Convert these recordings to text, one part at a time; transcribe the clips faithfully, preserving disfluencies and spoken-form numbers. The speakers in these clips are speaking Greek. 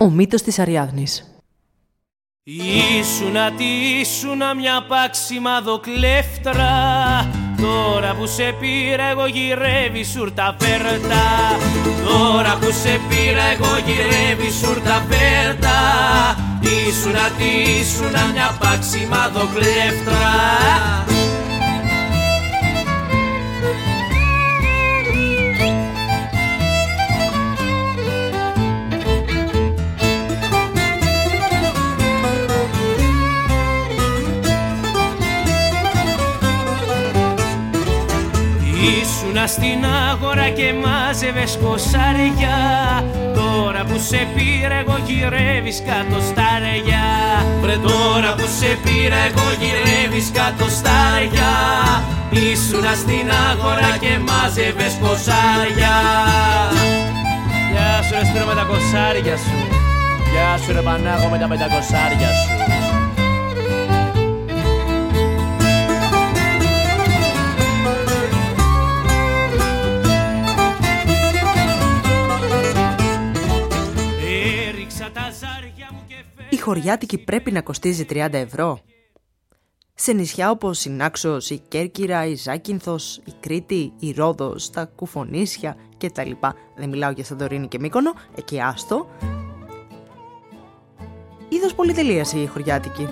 Ο μύτος της Αριάδνης. Ήσουνα τι ήσουνα μια πάξιμα κλέφτρα. Τώρα που σε πήρα εγώ γυρεύει σούρτα φέρτα. Τώρα που σε πήρα εγώ γυρεύει σούρτα φέρτα. Ήσουνα τι ήσουνα μια πάξιμα κλέφτρα. Ήσουνα στην αγορά και μάζευες κοσάρια. Τώρα που σε πήρα εγώ γυρεύεις κάτω στάρια. Βρε τώρα που σε πήρα εγώ γυρεύεις κάτω στάρια. Ήσουνα στην αγορά και μάζευες κοσάρια. Γεια σου ρε Σπύρο με τα κοσάρια σου. Γεια σου ρε Πανάγο με τα πεντακοσάρια σου. Η χωριάτικη πρέπει να κοστίζει τριάντα ευρώ. Σε νησιά όπως η Νάξος, η Κέρκυρα, η Ζάκυνθος, η Κρήτη, η Ρόδος, τα Κουφονήσια κτλ. Δεν μιλάω για Σαντορίνη και Μύκονο, εκεί άστο. Είδος πολυτελείας η χωριάτικη.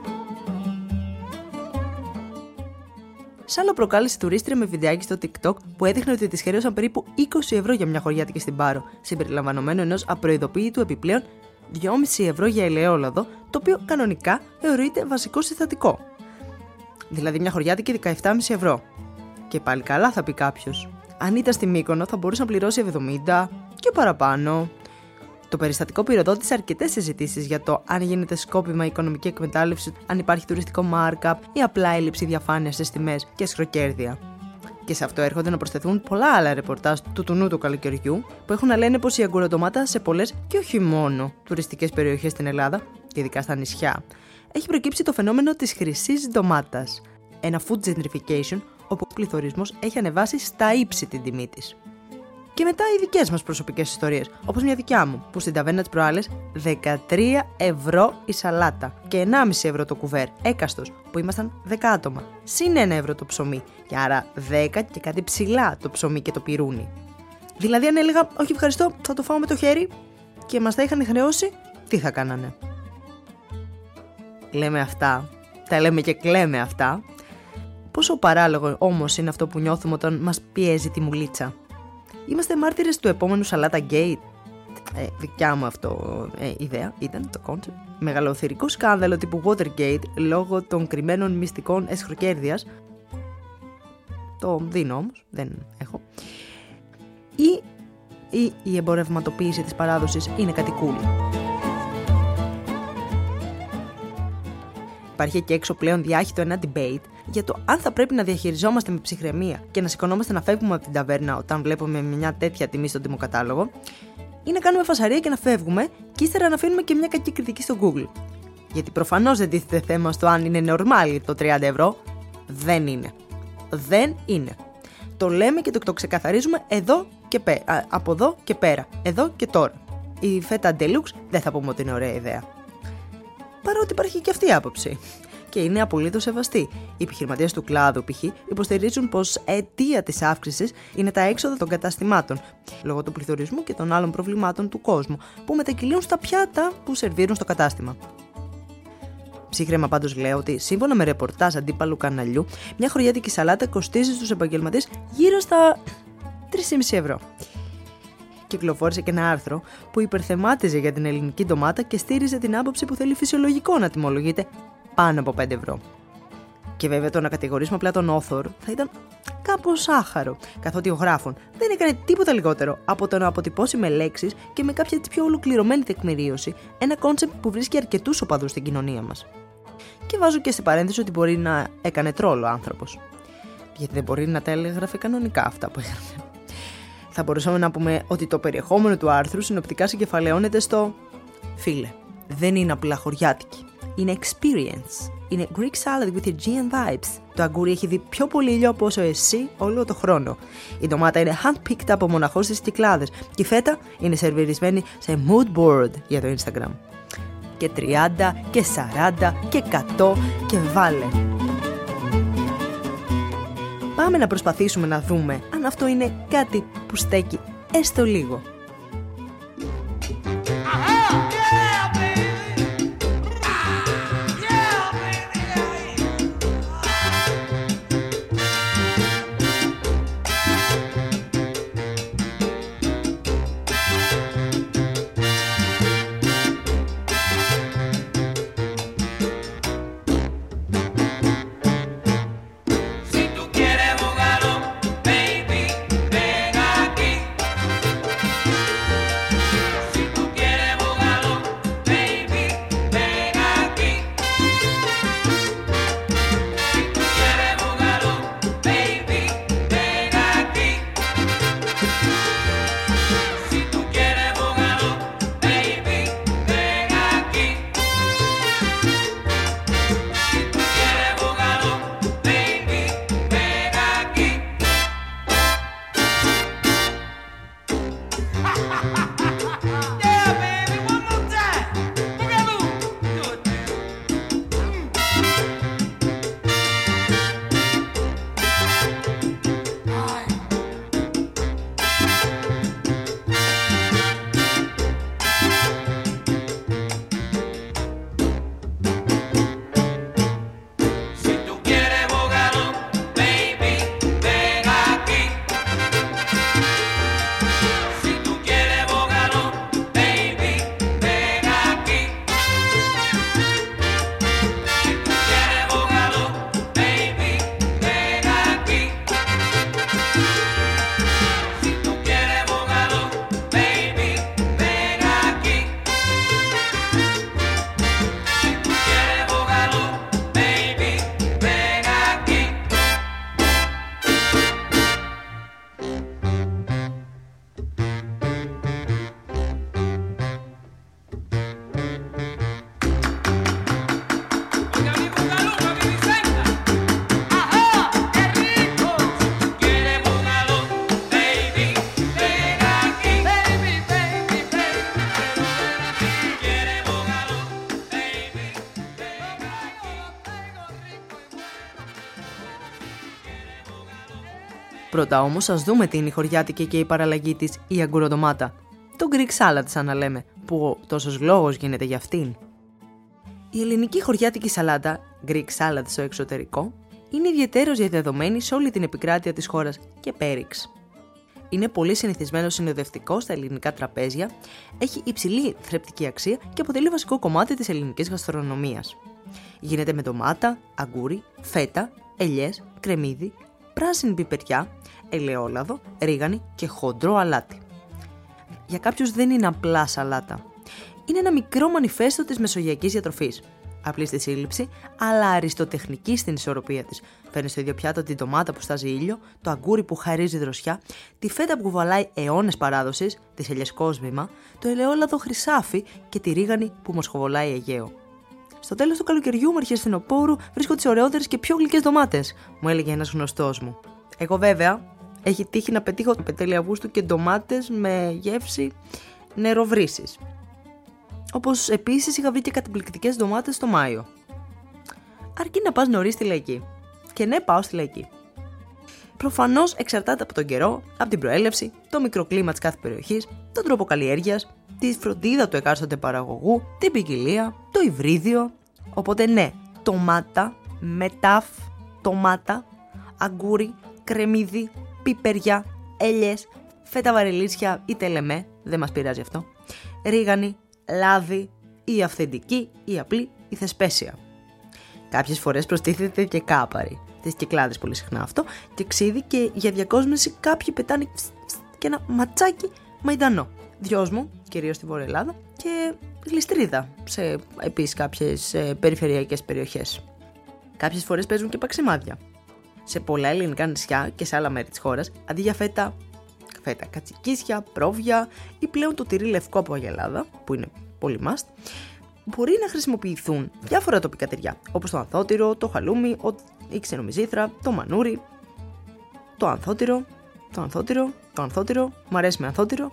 Σ' άλλο προκάλεσε τουρίστρια με βιντεάκι στο TikTok που έδειχνε ότι της χρέωσαν περίπου είκοσι ευρώ για μια χωριάτικη στην Πάρο, συμπεριλαμβανομένου ενός απροειδοποίητου επιπλέον δυόμισι ευρώ για ελαιόλαδο, το οποίο κανονικά θεωρείται βασικό συστατικό. Δηλαδή μια χωριάτικη δεκαεπτά κόμμα πέντε ευρώ. Και πάλι καλά θα πει κάποιος. Αν ήταν στη Μύκονο θα μπορούσε να πληρώσει εβδομήντα και παραπάνω. Το περιστατικό πυροδότησε αρκετές συζητήσεις για το αν γίνεται σκόπιμα η οικονομική εκμετάλλευση, αν υπάρχει τουριστικό markup ή απλά έλλειψη διαφάνειας στις τιμές και σχροκέρδεια. Και σε αυτό έρχονται να προσθεθούν πολλά άλλα ρεπορτάζ του τουνού του καλοκαιριού που έχουν να λένε πως η αγκουροτομάτα σε πολλές και όχι μόνο τουριστικές περιοχές στην Ελλάδα, και ειδικά στα νησιά, έχει προκύψει το φαινόμενο της χρυσής ντομάτας. Ένα food gentrification όπου ο πληθωρισμός έχει ανεβάσει στα ύψη την τιμή της. Και μετά οι δικές μας προσωπικές ιστορίες, όπως μια δικιά μου, που στην ταβέρνα της προάλλες δεκατρία ευρώ η σαλάτα και ενάμιση ευρώ το κουβέρ, έκαστος, που ήμασταν δέκα άτομα, συν ένα ευρώ το ψωμί, και άρα δέκα και κάτι ψηλά το ψωμί και το πυρούνι. Δηλαδή, αν έλεγα όχι ευχαριστώ, θα το φάω με το χέρι και μας τα είχαν χρεώσει, τι θα κάνανε? Λέμε αυτά, τα λέμε και κλαίμε αυτά. Πόσο παράλογο όμως είναι αυτό που νιώθουμε όταν μας πιέζει τη μουλίτσα. Είμαστε μάρτυρες του επόμενου Σαλάτα Gate. Ε, δικιά μου αυτό ε, ιδέα ήταν το concept. Μεγαλοθυρικό σκάνδαλο τύπου Watergate λόγω των κρυμμένων μυστικών εσχροκέρδειας. Το δίνω όμως, δεν έχω. Ή, ή η εμπορευματοποίηση της παράδοσης είναι κάτι cool. Υπάρχει και έξω πλέον διάχυτο ένα debate για το αν θα πρέπει να διαχειριζόμαστε με ψυχραιμία και να σηκωνόμαστε να φεύγουμε από την ταβέρνα όταν βλέπουμε μια τέτοια τιμή στον τιμοκατάλογο, ή να κάνουμε φασαρία και να φεύγουμε και ύστερα να αφήνουμε και μια κακή κριτική στο Google. Γιατί προφανώς δεν τίθεται θέμα στο αν είναι normal το τριάντα ευρώ. Δεν είναι. Δεν είναι. Το λέμε και το, το ξεκαθαρίζουμε εδώ και πέ, α, από εδώ και πέρα. Εδώ και τώρα. Η φέτα Deluxe δεν θα πούμε ότι είναι ωραία ιδέα. Παρότι υπάρχει και αυτή η άποψη. Και είναι απολύτως σεβαστή. Οι επιχειρηματίες του κλάδου, π.χ., υποστηρίζουν πως αιτία της αύξησης είναι τα έξοδα των καταστημάτων, λόγω του πληθωρισμού και των άλλων προβλημάτων του κόσμου, που μετακυλίουν στα πιάτα που σερβίρουν στο κατάστημα. Ψύχραιμα πάντως λέω ότι, σύμφωνα με ρεπορτάζ αντίπαλου καναλιού, μια χωριάτικη σαλάτα κοστίζει στους επαγγελματίες γύρω στα τρία κόμμα πέντε ευρώ. Κυκλοφόρησε και ένα άρθρο που υπερθεμάτιζε για την ελληνική ντομάτα και στήριζε την άποψη που θέλει φυσιολογικό να τιμολογείται πάνω από πέντε ευρώ. Και βέβαια το να κατηγορήσουμε απλά τον author θα ήταν κάπως άχαρο, καθότι ο γράφων δεν έκανε τίποτα λιγότερο από το να αποτυπώσει με λέξεις και με κάποια πιο ολοκληρωμένη τεκμηρίωση ένα κόνσεπτ που βρίσκει αρκετούς οπαδούς στην κοινωνία μας. Και βάζω και στην παρένθεση ότι μπορεί να έκανε τρόλο ο άνθρωπος. Γιατί δεν μπορεί να τα έγραφε κανονικά αυτά που έγραφε. Θα μπορούσαμε να πούμε ότι το περιεχόμενο του άρθρου συνοπτικά συγκεφαλαιώνεται στο «Φίλε, δεν είναι απλά χωριάτικη. είναι experience. Είναι Greek salad with Aegean vibes. Το αγκούρι έχει δει πιο πολύ ήλιο από όσο εσύ όλο το χρόνο. Η ντομάτα είναι hand-picked από μοναχώς στις Κυκλάδες και η φέτα είναι σερβιρισμένη σε mood board για το Instagram. Και τριάντα και σαράντα και εκατό και βάλε. Πάμε να προσπαθήσουμε να δούμε αν αυτό είναι κάτι που στέκει έστω λίγο. Πρώτα όμως ας δούμε τι είναι η χωριάτικη και η παραλλαγή της η αγκουροντομάτα. Το Greek salad σαν να λέμε, που ο τόσος λόγος γίνεται για αυτήν. Η ελληνική χωριάτικη σαλάτα, Greek salad στο εξωτερικό, είναι ιδιαιτέρως διαδεδομένη σε όλη την επικράτεια της χώρας και πέριξ. Είναι πολύ συνηθισμένο συνοδευτικό στα ελληνικά τραπέζια, έχει υψηλή θρεπτική αξία και αποτελεί βασικό κομμάτι της ελληνικής γαστρονομίας. Γίνεται με ντομάτα, αγκούρι, φέτα, ελιές, κρεμμύδι, πράσινη πιπεριά, ελαιόλαδο, ρίγανη και χοντρό αλάτι. Για κάποιους δεν είναι απλά σαλάτα. Είναι ένα μικρό μανιφέστο της μεσογειακής διατροφής. Απλή στη σύλληψη, αλλά αριστοτεχνική στην ισορροπία της. Φέρνει στο ίδιο πιάτο την ντομάτα που στάζει ήλιο, το αγκούρι που χαρίζει δροσιά, τη φέτα που κουβαλάει αιώνες παράδοσης, τις ελιές κόσμημα, το ελαιόλαδο χρυσάφι και τη ρίγανη που μοσχοβολάει Αιγαίο. Στο τέλος του καλοκαιριού μου αρχές φθινοπόρου βρίσκω τις ωραιότερες και πιο γλυκές ντομάτες, μου έλεγε ένας γνωστός μου. Εγώ βέβαια έχει τύχει να πετύχω τέλη Αυγούστου και ντομάτες με γεύση νεροβρύσης. Όπως επίσης είχα βρει και καταπληκτικές ντομάτες το Μάιο. Αρκεί να πας νωρίς στη Λαϊκή. Και ναι, πάω στη Λαϊκή. Προφανώς εξαρτάται από τον καιρό, από την προέλευση, το μικροκλίμα της κάθε περιοχής, τον τρόπο καλλιέργειας, τη φροντίδα του εκάστοτε παραγωγού, την ποικιλία, το υβρίδιο. Οπότε ναι, ντομάτα, μετάφ, ντομάτα, αγκούρι, κρεμμύδι, πιπεριά, ελιές, φέτα βαρελίσια ή τελεμέ, δεν μας πειράζει αυτό, ρίγανη, λάδι, ή αυθεντική ή απλή ή θεσπέσια. Κάποιες φορές προστίθεται και κάπαρη, τις Κυκλάδες πολύ συχνά αυτό, και ξύδι, και για διακόσμηση κάποιοι πετάνε και ένα ματσάκι μαϊντανό. Δυος μου, κυρίως στη Βόρεια Ελλάδα, και γλιστρίδα σε επίσης κάποιες ε, περιφερειακές περιοχές. Κάποιες φορές παίζουν και παξιμάδια. Σε πολλά ελληνικά νησιά και σε άλλα μέρη της χώρας, αντί για φέτα, φέτα κατσικίσια, πρόβια ή πλέον το τυρί λευκό από Αγελάδα, που είναι πολύ must, μπορεί να χρησιμοποιηθούν διάφορα τοπικά τυριά, όπως το ανθότυρο, το χαλούμι, η ξενομυζήθρα, το μανούρι, το ανθότυρο, το ανθότυρο, το ανθότυρο, μου αρέσει με ανθότυρο.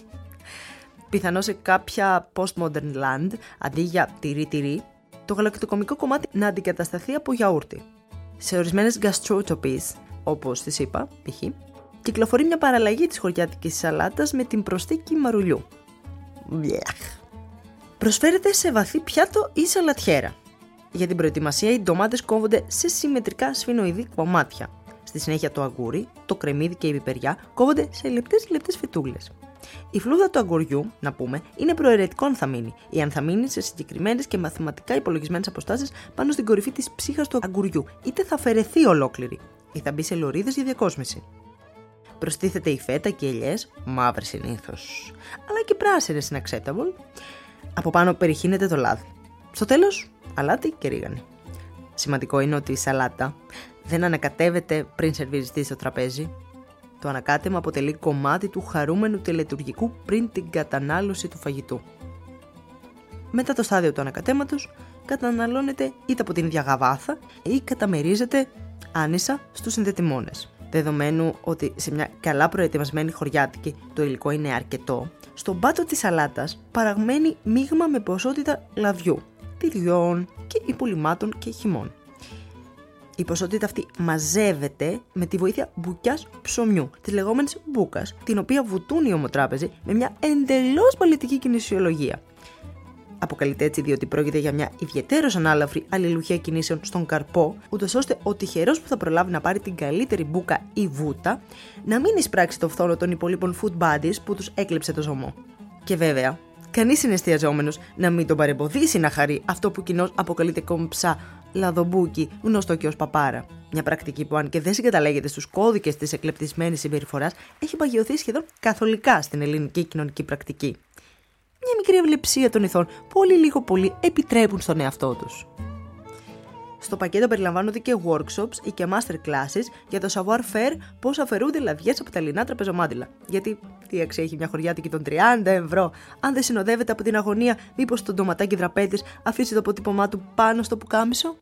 Πιθανώς σε κάποια postmodern land, αντί για τυρί-τυρί, το γαλακτοκομικό κομμάτι να αντικατασταθεί από γιαούρτι. Σε ορισμένες gastrotopies, όπως τις είπα, π.χ., κυκλοφορεί μια παραλλαγή της χωριάτικης σαλάτας με την προσθήκη μαρουλιού. Μπλεχ. Προσφέρεται σε βαθύ πιάτο ή σαλατιέρα. Για την προετοιμασία, οι ντομάτες κόβονται σε συμμετρικά σφινοειδή κομμάτια. Στη συνέχεια το αγκούρι, το κρεμμύδι και η πιπεριά κόβονται σε λεπτές λεπτές φετούλες. Η φλούδα του αγκουριού, να πούμε, είναι προαιρετικό ανθαμίνη. Η ανθαμίνη σε συγκεκριμένες και μαθηματικά υπολογισμένες αποστάσεις πάνω στην κορυφή της ψύχας του αγκουριού, είτε θα αφαιρεθεί ολόκληρη, ή θα μπει σε λωρίδες για διακόσμηση. Προστίθεται η φέτα και οι ελιές, μαύρες συνήθως, αλλά και πράσινες είναι acceptable. Από πάνω περιχύνεται το λάδι. Στο τέλος, αλάτι και ρίγανη. Σημαντικό είναι ότι η σαλάτα δεν ανακατεύεται πριν σερβιριστεί στο τραπέζι. Το ανακάτεμα αποτελεί κομμάτι του χαρούμενου τελετουργικού πριν την κατανάλωση του φαγητού. Μετά το στάδιο του ανακατέματος, καταναλώνεται είτε από την ίδια γαβάθα ή καταμερίζεται άνισα στους συνδετημόνες. Δεδομένου ότι σε μια καλά προετοιμασμένη χωριάτικη το υλικό είναι αρκετό, στον πάτο της σαλάτας παραγμένει μείγμα με ποσότητα λαδιού, τυριών και υπολοιμάτων και χυμών. Η ποσότητα αυτή μαζεύεται με τη βοήθεια μπουκιάς ψωμιού, της λεγόμενης μπούκας, την οποία βουτούν οι ομοτράπεζοι με μια εντελώς πολιτική κινησιολογία. Αποκαλείται έτσι διότι πρόκειται για μια ιδιαιτέρως ανάλαφρη αλληλουχία κινήσεων στον καρπό, ούτως ώστε ο τυχερός που θα προλάβει να πάρει την καλύτερη μπούκα ή βούτα να μην εισπράξει το φθόνο των υπολείπων food buddies που τους έκλεψε το ζωμό. Και βέβαια, κανείς είναι εστιαζόμενος να μην τον παρεμποδίσει να χαρεί αυτό που κοινώς αποκαλείται κομψά λαδομπούκι, γνωστό και ως παπάρα. Μια πρακτική που, αν και δεν συγκαταλέγεται στους κώδικες της εκλεπτισμένης συμπεριφοράς, έχει παγιωθεί σχεδόν καθολικά στην ελληνική κοινωνική πρακτική. Μια μικρή ευλεψία των ηθών που όλοι λίγο πολύ επιτρέπουν στον εαυτό τους. Στο πακέτο περιλαμβάνονται και workshops ή και master classes για το savoir-faire πώς αφαιρούνται λαδιές από τα λινά τραπεζομάντιλα. Γιατί τι αξία έχει μια χωριάτικη των τριάντα ευρώ, αν δεν συνοδεύεται από την αγωνία μήπως το ντοματάκι δραπέτης αφήσει το αποτύπωμά του πάνω στο πουκάμισο.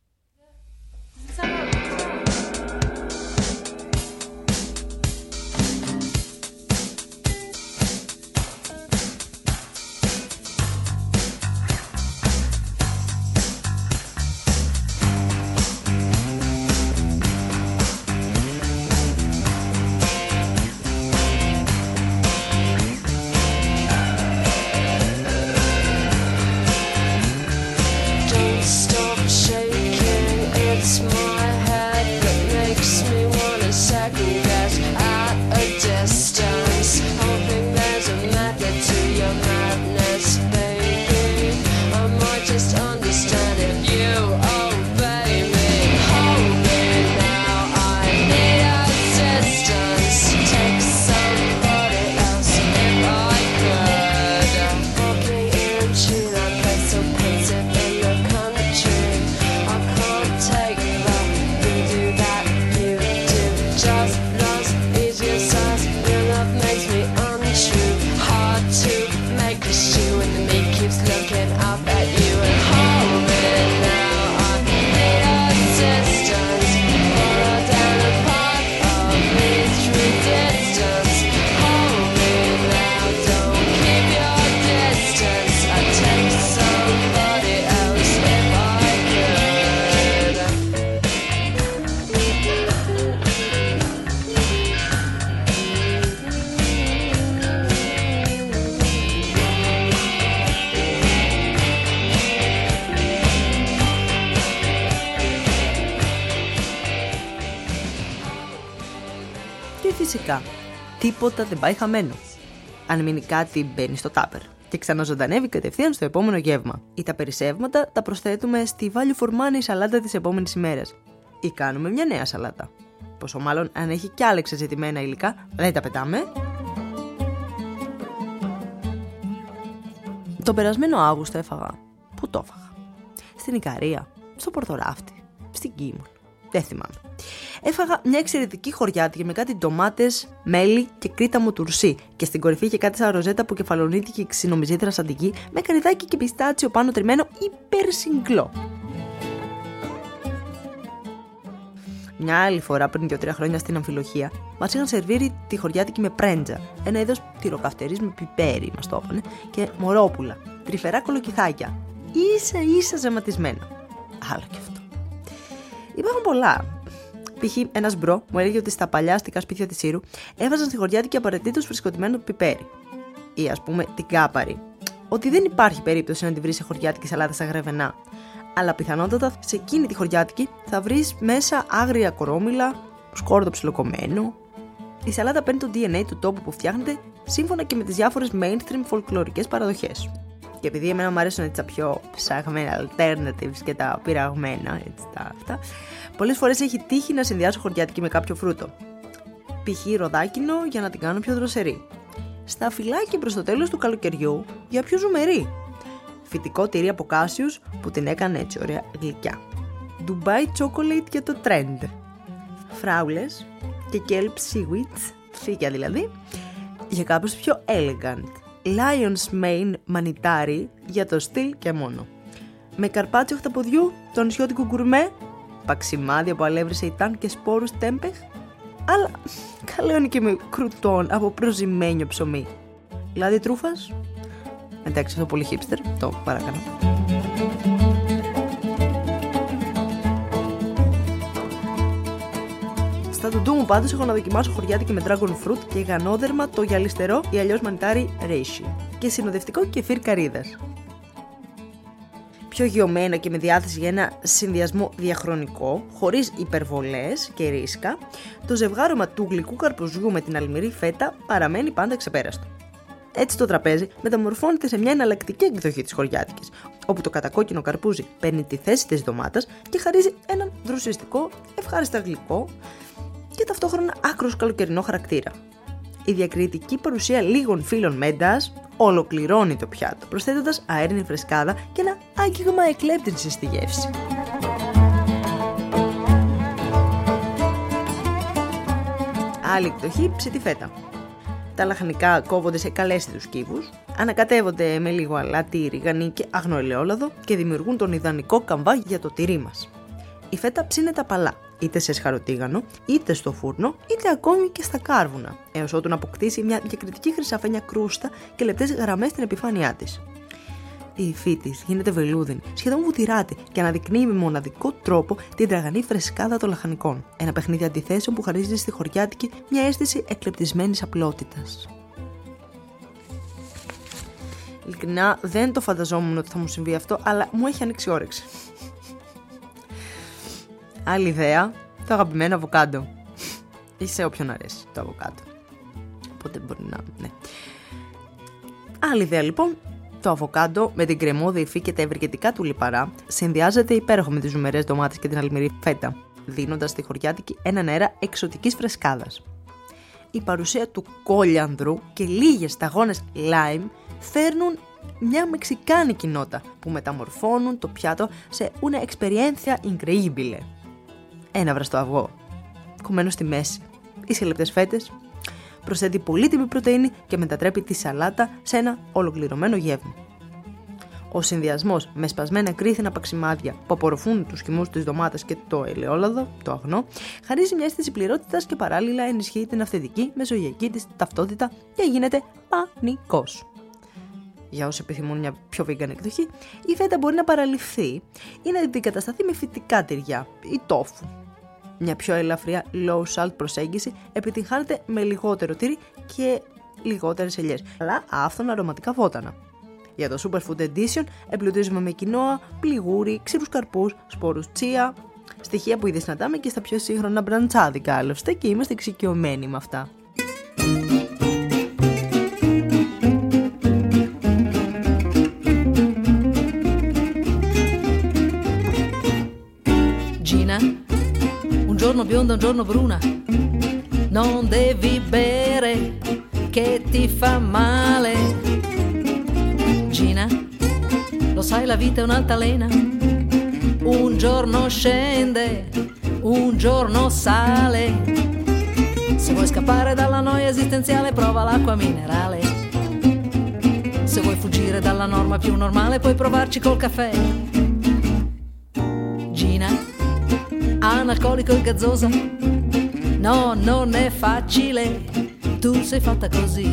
Φυσικά, τίποτα δεν πάει χαμένο. Αν μείνει κάτι, μπαίνει στο τάπερ και ξαναζωντανεύει κατευθείαν στο επόμενο γεύμα. Ή τα περισσεύματα τα προσθέτουμε στη value for money σαλάτα της επόμενης ημέρας. Ή κάνουμε μια νέα σαλάτα. Πόσο μάλλον αν έχει κι άλλα εξεζητημένα υλικά, δεν τα πετάμε. Το περασμένο Αύγουστο έφαγα. Πού το έφαγα? Στην Ικαρία, στο Πορτοράφτη, στην Κίμων. Δεν θυμάμαι. Έφαγα μια εξαιρετική χωριάτικη με κάτι ντομάτες, μέλι και κρίταμο τουρσί. Και στην κορυφή είχε κάτι σαν ροζέτα που κεφαλονίτηκε και ξινομυζήτρα σαντική με καρυδάκι και πιστάτσιο πάνω τριμμένο υπερσυγκλό. Μια άλλη φορά, πριν δύο τρία χρόνια στην Αμφιλοχία, μας είχαν σερβίρει τη χωριάτικη με πρέντζα, ένα είδος τυροκαυτερής με πιπέρι, μας το έπανε, και μωρόπουλα, τρυφερά κολοκυθάκια, ίσα ίσα ζεματισμένα. Άλλο κι αυτό. Υπάρχουν πολλά. Π.χ. ένας μπρο μου έλεγε ότι στα παλιά αστικά σπίτια της Ήρου έβαζαν στη χωριάτικη απαραίτητος φρυσκωτημένο πιπέρι. Ή ας πούμε την κάπαρη. Ότι δεν υπάρχει περίπτωση να τη βρεις σε χωριάτικη σαλάτα στα Γρεβενά. Αλλά πιθανότατα σε εκείνη τη χωριάτικη θα βρεις μέσα άγρια κορόμιλα, σκόρδο ψιλοκομμένο. Η σαλάτα παίρνει το ντι εν έι του τόπου που φτιάχνεται σύμφωνα και με τις διάφορες mainstream φολκλωρικές παραδοχές. Και επειδή εμένα μου αρέσουν έτσι τα πιο ψαγμένα alternatives και τα πειραγμένα, έτσι τα αυτά, πολλές φορές έχει τύχει να συνδυάσω χωριάτικη με κάποιο φρούτο. Π.χ. ροδάκινο για να την κάνω πιο δροσερή. Σταφυλάκι προς το τέλος του καλοκαιριού για πιο ζουμερή. Φυτικό τυρί από κάσιους που την έκανε έτσι ωραία γλυκιά. Dubai chocolate για το trend. Φράουλες και kelp seaweeds, φύκια δηλαδή, για κάποιους πιο elegant. Lion's mane μανιτάρι για το στυλ και μόνο. Με καρπάτσιο χταποδιού, το νησιώτικο γκουρμέ, παξιμάδι από αλεύρι σεϊτάν και σπόρους τέμπεχ, αλλά καλό είναι και με κρουτόν από προζυμένιο ψωμί. Λάδι τρούφας. Εντάξει, αυτό πολύ hipster, το παρακαλώ. Στα τουντού μου πάντως έχω να δοκιμάσω χωριάτικη με dragon fruit και γανόδερμα το γυαλιστερό ή αλλιώς μανιτάρι reishi και συνοδευτικό κεφίρ καρύδας. Πιο γιωμένα και με διάθεση για ένα συνδυασμό διαχρονικό, χωρίς υπερβολές και ρίσκα, το ζευγάρωμα του γλυκού καρπουζιού με την αλμυρή φέτα παραμένει πάντα ξεπέραστο. Έτσι το τραπέζι μεταμορφώνεται σε μια εναλλακτική εκδοχή της χωριάτικης, όπου το κατακόκκινο καρπούζι παίρνει τη θέση της ντομάτας και χαρίζει έναν δροσιστικό, ευχάριστα γλυκό και ταυτόχρονα άκρος καλοκαιρινό χαρακτήρα. Η διακριτική παρουσία λίγων φύλων μέντας ολοκληρώνει το πιάτο, προσθέτοντας αέρινη φρεσκάδα και ένα άγγιγμα εκλέπτυνσης στη γεύση. Άλλη εκδοχή, ψητή φέτα. Τα λαχανικά κόβονται σε καλέσθητους κύβους, ανακατεύονται με λίγο αλάτι, ρίγανη και αγνοελαιόλαδο και δημιουργούν τον ιδανικό καμβά για το τυρί μας. Η φέτα ψήνεται απαλά, είτε σε σχαροτίγανο, είτε στο φούρνο, είτε ακόμη και στα κάρβουνα, έως ότου να αποκτήσει μια διακριτική χρυσαφένια κρούστα και λεπτές γραμμές στην επιφάνειά της. Η υφή της γίνεται βελούδινη, σχεδόν βουτυράτη και αναδεικνύει με μοναδικό τρόπο την τραγανή φρεσκάδα των λαχανικών. Ένα παιχνίδι αντιθέσεων που χαρίζει στη χωριάτικη μια αίσθηση εκλεπτισμένης απλότητας. Ειλικρινά δεν το φανταζόμουν ότι θα μου συμβεί αυτό, αλλά μου έχει ανοίξει όρεξη. Άλλη ιδέα, το αγαπημένο αβοκάντο. Ή σε όποιον αρέσει το αβοκάντο. Οπότε μπορεί να... ναι. Άλλη ιδέα λοιπόν, το αβοκάντο με την κρεμόδη υφή και τα ευεργετικά του λιπαρά συνδυάζεται υπέροχα με τις ζουμερές ντομάτες και την αλμυρή φέτα, δίνοντας στη χωριάτικη έναν αέρα εξωτικής φρεσκάδας. Η παρουσία του κόλιανδρου και λίγες σταγόνες lime φέρνουν μια μεξικάνικη νότα που μεταμορφώνουν το πιάτο σε una experiencia increíble. Ένα βραστό αυγό, κομμένο στη μέση, ή σε λεπτές φέτες, προσθέτει πολύτιμη πρωτεΐνη και μετατρέπει τη σαλάτα σε ένα ολοκληρωμένο γεύμα. Ο συνδυασμός με σπασμένα κρίθινα παξιμάδια που απορροφούν τους χυμούς της ντομάτας και το ελαιόλαδο, το αγνό, χαρίζει μια αίσθηση πληρότητας και παράλληλα ενισχύει την αυθεντική μεσογειακή της ταυτότητα και γίνεται πανικός. Για όσοι επιθυμούν μια πιο vegan εκδοχή, η φέτα μπορεί να παραληφθεί ή να αντικατασταθεί με φυτικά τυριά ή τόφου. Μια πιο ελαφριά low salt προσέγγιση επιτυγχάνεται με λιγότερο τυρί και λιγότερες ελιές, αλλά άφθονα αρωματικά βότανα. Για το Superfood Edition εμπλουτίζουμε με κοινόα, πληγούρι, ξηρούς καρπούς, σπόρους τσία, στοιχεία που ήδη συναντάμε και στα πιο σύγχρονα μπραντσάδικα άλλωστε και είμαστε εξοικειωμένοι με αυτά. Un giorno bionda, un giorno bruna, non devi bere che ti fa male. Gina, lo sai la vita è un'altalena, un giorno scende, un giorno sale. Se vuoi scappare dalla noia esistenziale, prova l'acqua minerale. Se vuoi fuggire dalla norma più normale, puoi provarci col caffè. Gina, analcolico e gazzosa, no, non è facile, tu sei fatta così.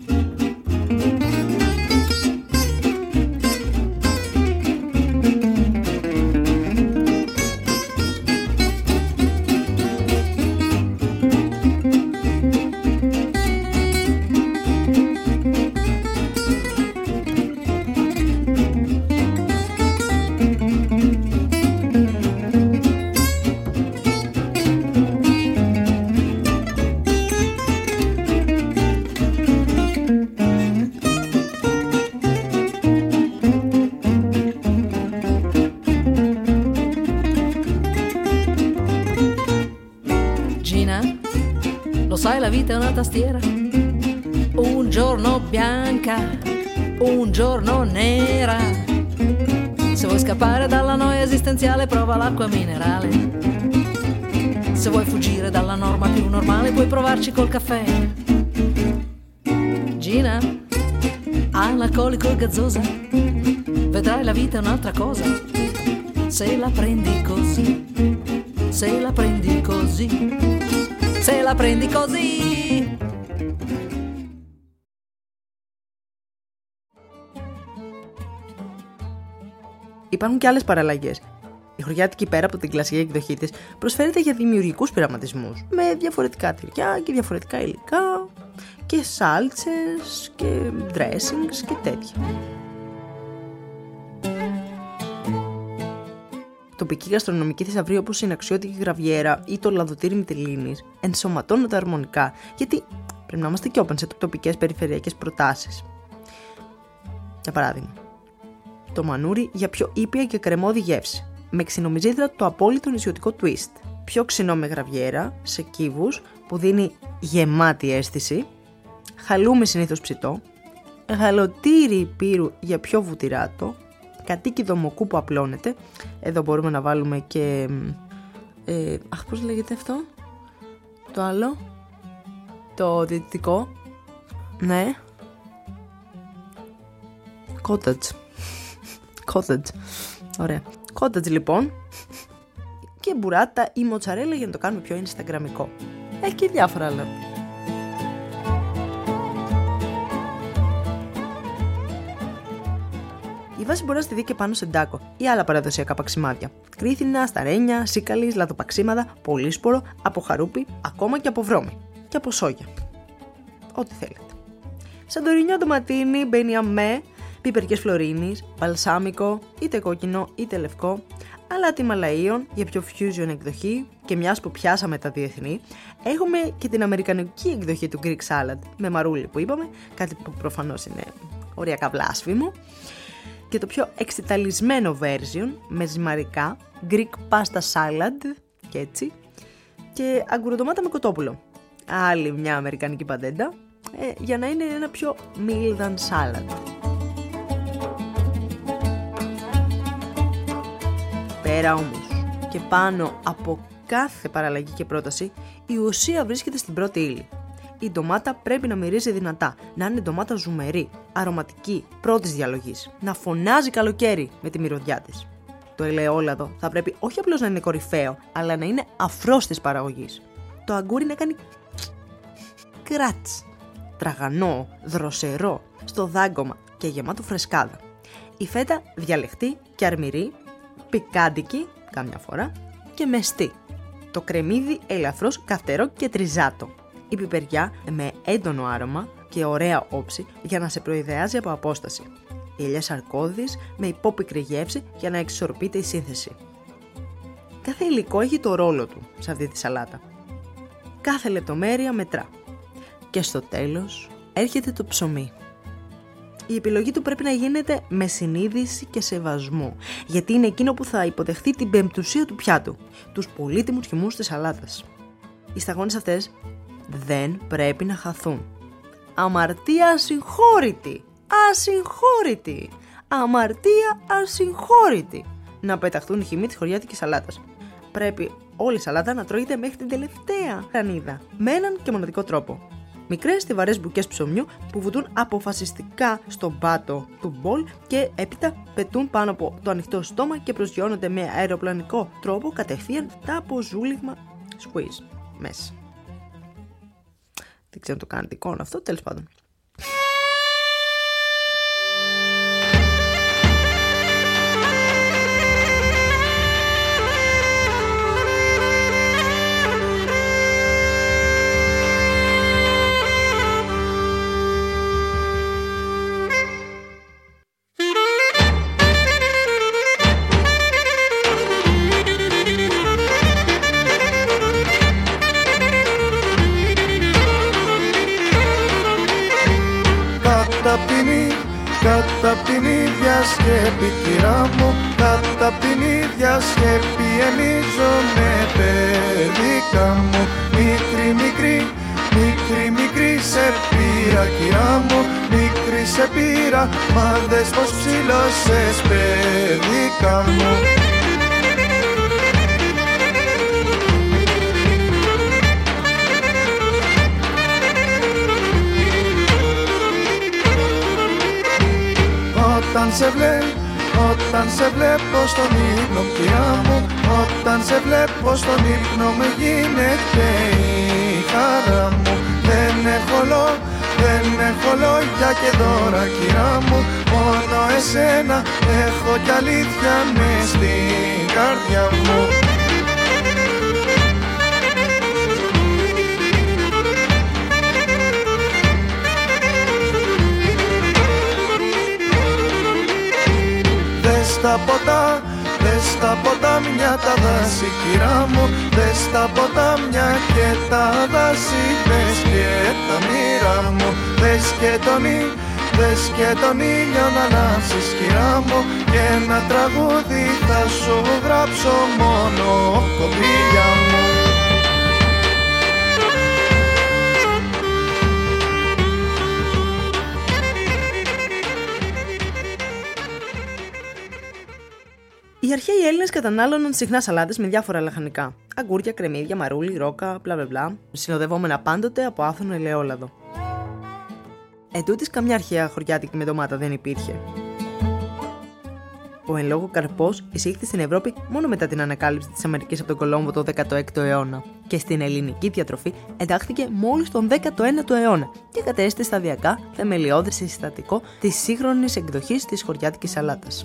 La vita è una tastiera, un giorno bianca, un giorno nera. Se vuoi scappare dalla noia esistenziale, prova l'acqua minerale. Se vuoi fuggire dalla norma più normale, puoi provarci col caffè. Gina, analcolico e gazzosa, vedrai la vita è un'altra cosa. Se la prendi così, se la prendi così, se la prendi così. Υπάρχουν και άλλες παραλλαγές. Η χωριάτικη, πέρα από την κλασική εκδοχή της, προσφέρεται για δημιουργικούς πειραματισμούς, με διαφορετικά τυριά και διαφορετικά υλικά και σάλτσες και dressings και τέτοια. Τοπική γαστρονομική θησαυρή όπως η αξιότικη γραβιέρα ή το λαδοτήρι Μυτιλίνης ενσωματώνονται αρμονικά, γιατί πρέπει να είμαστε και open σε τοπικές περιφερειακές προτάσεις. Για παράδειγμα, το μανούρι για πιο ήπια και κρεμώδη γεύση, με ξινομυζίδρα το απόλυτο νησιωτικό twist. Πιο ξινό με γραβιέρα, σε κύβους που δίνει γεμάτη αίσθηση, χαλούμι συνήθως ψητό, γαλοτήρι υπήρου για πιο βουτυράτο, κατοίκιδο μοκού που απλώνεται. Εδώ μπορούμε να βάλουμε και... Ε, αχ, πώς λέγεται αυτό? Το άλλο? Το δυτικό? Ναι. Cottage. Cottage. Ωραία. Cottage λοιπόν. Και μπουράτα ή μοτσαρέλα για να το κάνουμε πιο instagramικό. Έχει και διάφορα άλλα. Η βάση μπορεί να στηθεί και πάνω σε ντάκο ή άλλα παραδοσιακά παξιμάδια. Κρίθινα, σταρένια, σίκαλης, λαδοπαξίματα, πολύσπορο, από χαρούπι, ακόμα και από βρώμη. Και από σόγια. Ό,τι θέλετε. Σαντορίνιο ντοματίνι, μπενιαμέ, πιπεριές φλωρίνης, μπαλσάμικο, είτε κόκκινο είτε λευκό, αλάτι μαλαΐων για πιο fusion εκδοχή, και μιας που πιάσαμε τα διεθνή, έχουμε και την αμερικανική εκδοχή του Greek salad με μαρούλι που είπαμε, κάτι που προφανώς είναι οριακά βλάσφημο. Και το πιο εξιταλισμένο version με ζυμαρικά, Greek pasta salad και έτσι, και αγκουροτομάτα με κοτόπουλο. Άλλη μια αμερικανική παντέντα, ε, για να είναι ένα πιο meal than salad. Πέρα όμως και πάνω από κάθε παραλλαγή και πρόταση, η ουσία βρίσκεται στην πρώτη ύλη. Η ντομάτα πρέπει να μυρίζει δυνατά, να είναι ντομάτα ζουμερή, αρωματική, πρώτης διαλογής, να φωνάζει καλοκαίρι με τη μυρωδιά της. Το ελαιόλαδο θα πρέπει όχι απλώς να είναι κορυφαίο, αλλά να είναι αφρός της παραγωγής. Το αγκούρι να κάνει κράτς, τραγανό, δροσερό, στο δάγκωμα και γεμάτο φρεσκάδα. Η φέτα διαλεχτή και αρμυρή, πικάντικη, κάμια φορά, και μεστή. Το κρεμμύδι ελαφρώς καυτερό και τριζάτο. Η πιπεριά με έντονο άρωμα και ωραία όψη για να σε προειδεάζει από απόσταση. Οι ελιές αρκώδεις με υπόπικρη γεύση για να εξισορροπείται η σύνθεση. Κάθε υλικό έχει το ρόλο του σε αυτή τη σαλάτα. Κάθε λεπτομέρεια μετρά. Και στο τέλος έρχεται το ψωμί. Η επιλογή του πρέπει να γίνεται με συνείδηση και σεβασμό, γιατί είναι εκείνο που θα υποδεχθεί την πεμπτουσία του πιάτου, τους πολύτιμους χυμούς της σαλάτας. Οι σταγόνες αυτές δεν πρέπει να χαθούν. Αμαρτία ασυγχώρητη, ασυγχώρητη, αμαρτία ασυγχώρητη. Να πεταχθούν οι χυμοί της χωριάτικης σαλάτας. Πρέπει όλη η σαλάτα να τρώγεται μέχρι την τελευταία κρανίδα. Με έναν και μοναδικό τρόπο. Μικρές στιβαρές μπουκές ψωμιού που βουτούν αποφασιστικά στον πάτο του μπολ και έπειτα πετούν πάνω από το ανοιχτό στόμα και προσγειώνονται με αεροπλανικό τρόπο κατευθείαν τα αποζούλιγμα squeeze μέσα. Δεν ξέρω αν το κάνετε εικόνα αυτό, τέλος πάντων. Κάτω απ' την ίδια σκέπη, κυρά μου, κάτω απ' την ίδια σκέπη εμίζομαι παιδικά μου. Μικρή, μικρή, μικρή, μικρή σε πήρα, κυρά μου, μικρή σε πήρα, μα δες πως ψηλώσες παιδικά μου. Όταν σε βλέπω, όταν σε βλέπω στον ύπνο, κυρά μου, όταν σε βλέπω στον ύπνο με γίνεται η χαρά μου. Δεν έχω λόγια, δεν έχω λόγια και δώρα, κυρά μου, μόνο εσένα έχω κι αλήθεια μες στην καρδιά μου. Στα ποτά, δες τα ποτάμια τα δάση, κυρά μου, δες τα ποτάμια και τα δάση, δες και τα μοίρα μου, δες και τον ήλιο, δες και τον ήλιο να ανάψεις, κυρά μου, και ένα τραγούδι θα σου γράψω μόνο, κοπήλια μου. Οι αρχαίοι Έλληνες κατανάλωναν συχνά σαλάτες με διάφορα λαχανικά. Αγκούρια, κρεμμύδια, μαρούλι, ρόκα, μπλα μπλα μπλα, συνοδευόμενα πάντοτε από άθωνο ελαιόλαδο. Ετούτης, καμιά αρχαία χωριάτικη με ντομάτα δεν υπήρχε. Ο εν λόγω καρπός εισήχθη στην Ευρώπη μόνο μετά την ανακάλυψη της Αμερικής από τον Κολόμβο το δέκατο έκτο αιώνα και στην ελληνική διατροφή εντάχθηκε μόλις τον δέκατο ένατο αιώνα και κατέστη σταδιακά θεμελιώδη συστατικό της σύγχρονης εκδοχής της χωριάτικης σαλάτας.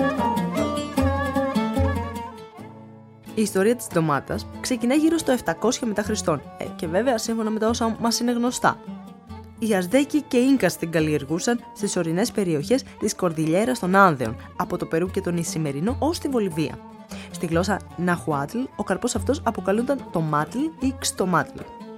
Η ιστορία της ντομάτας ξεκινάει γύρω στο επτακόσια μετά Χριστόν ε, και βέβαια σύμφωνα με τα όσα μας είναι γνωστά. Οι Αζτέκοι και Ίνκας την καλλιεργούσαν στις ορεινές περιοχές της Κορδιλιέρας των Άνδεων, από το Περού και τον Ισημερινό ως τη Βολιβία. Στη γλώσσα Ναχουάτλ, ο καρπός αυτός αποκαλούνταν τομάτλ ή ξτομάτλ.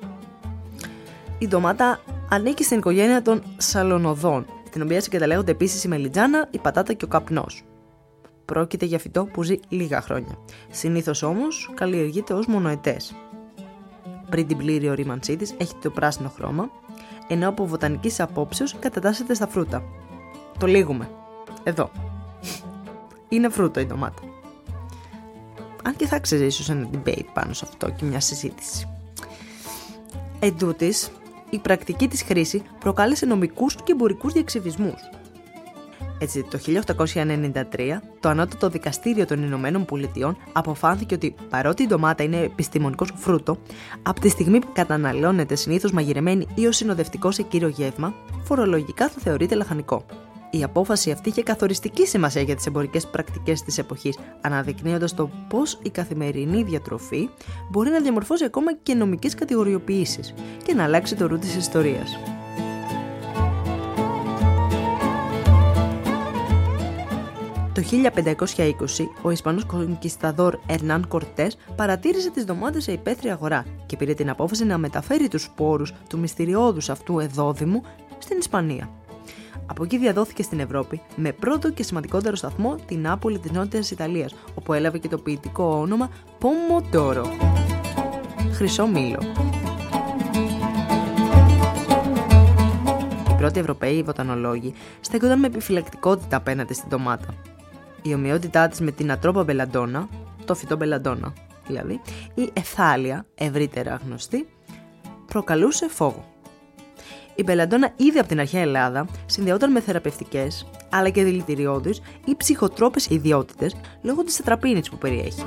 Η ντομάτα ανήκει στην οικογένεια των σαλονοδών, στην οποία συγκαταλέγονται επίσης η μελιτζάνα, η πατάτα και ο καπνός. Πρόκειται για φυτό που ζει λίγα χρόνια. Συνήθως όμως καλλιεργείται ως μονοετές. Πριν την πλήρη ορίμανσή της έχει το πράσινο χρώμα, ενώ από βοτανικής απόψεως κατατάσσεται στα φρούτα. Το λύγουμε. Εδώ. Είναι φρούτο η ντομάτα. Αν και θα ξέρει ίσως ένα debate πάνω σε αυτό και μια συζήτηση. Εν τούτης, η πρακτική της χρήση προκάλεσε νομικούς και εμπορικούς διαξιβισμούς. Έτσι, το χίλια οκτακόσια ενενήντα τρία, το Ανώτατο Δικαστήριο των Ηνωμένων Πολιτειών αποφάνθηκε ότι παρότι η ντομάτα είναι επιστημονικός φρούτο, από τη στιγμή που καταναλώνεται συνήθως μαγειρεμένη ή ως συνοδευτικό σε κύριο γεύμα, φορολογικά θα θεωρείται λαχανικό. Η απόφαση αυτή είχε καθοριστική σημασία για τις εμπορικές πρακτικές της εποχής, αναδεικνύοντας το πώς η καθημερινή διατροφή μπορεί να διαμορφώσει ακόμα και νομικές κατηγοριοποιήσεις και να αλλάξει το ρου της ιστορίας. Το χίλια πεντακόσια είκοσι, ο Ισπανός κονκισταδόρ Ερνάν Κορτές παρατήρησε τις ντομάτες σε υπαίθρια αγορά και πήρε την απόφαση να μεταφέρει τους σπόρους του μυστηριώδους αυτού εδόδημου στην Ισπανία. Από εκεί διαδόθηκε στην Ευρώπη με πρώτο και σημαντικότερο σταθμό την Νάπολη της Νότιας Ιταλίας, όπου έλαβε και το ποιητικό όνομα Πομοντόρο. Χρυσό μήλο. Οι πρώτοι Ευρωπαίοι βοτανολόγοι στέκονταν με επιφυλακτικότητα απέναντι στην ντομάτα. Η ομοιότητά της με την ατρόπα μπελαντόνα, το φυτό μπελαντόνα, δηλαδή, η εφθάλια, ευρύτερα γνωστή, προκαλούσε φόβο. Η μπελαντόνα ήδη από την αρχαία Ελλάδα συνδεόταν με θεραπευτικές, αλλά και δηλητηριώδεις ή ψυχοτρόπες ιδιότητες λόγω της τετραπίνης που περιέχει.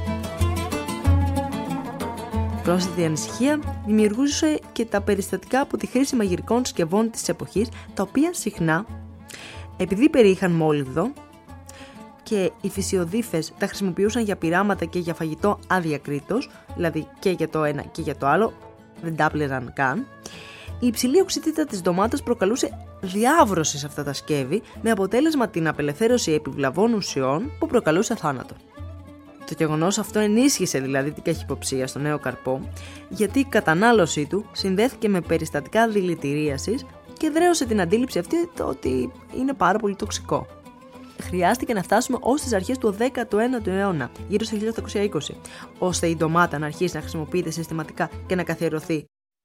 Πρόσθετη ανησυχία δημιουργούσε και τα περιστατικά από τη χρήση μαγειρικών συσκευών της εποχής, τα οποία συχνά, επειδή περιείχαν μόλιβδο και οι φυσιοδίφες τα χρησιμοποιούσαν για πειράματα και για φαγητό αδιακρίτως, δηλαδή και για το ένα και για το άλλο, δεν τα πλήραν καν, η υψηλή οξύτητα της ντομάτας προκαλούσε διάβρωση σε αυτά τα σκεύη, με αποτέλεσμα την απελευθέρωση επιβλαβών ουσιών που προκαλούσε θάνατο. Το γεγονός αυτό ενίσχυσε δηλαδή την καχυποψία στο νέο καρπό, γιατί η κατανάλωσή του συνδέθηκε με περιστατικά δηλητηρίασης και δρέωσε την αντίληψη αυτή το ότι είναι πάρα πολύ τοξικό. Χρειάστηκε να φτάσουμε ως τις αρχές του δέκατου ένατου αιώνα, γύρω στο χίλια οκτακόσια είκοσι, ώστε η ντομάτα να αρχίσει να χρησιμοποιείται συστηματικά και να καθιερωθεί.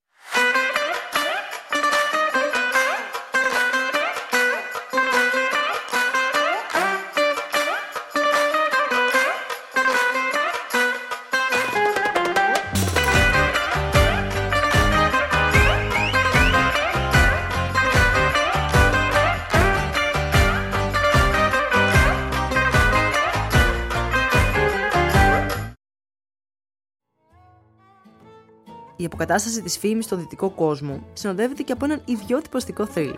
Η αποκατάσταση της φήμης στο δυτικό κόσμο συνοδεύεται και από έναν ιδιότυπο αστικό θρύλο.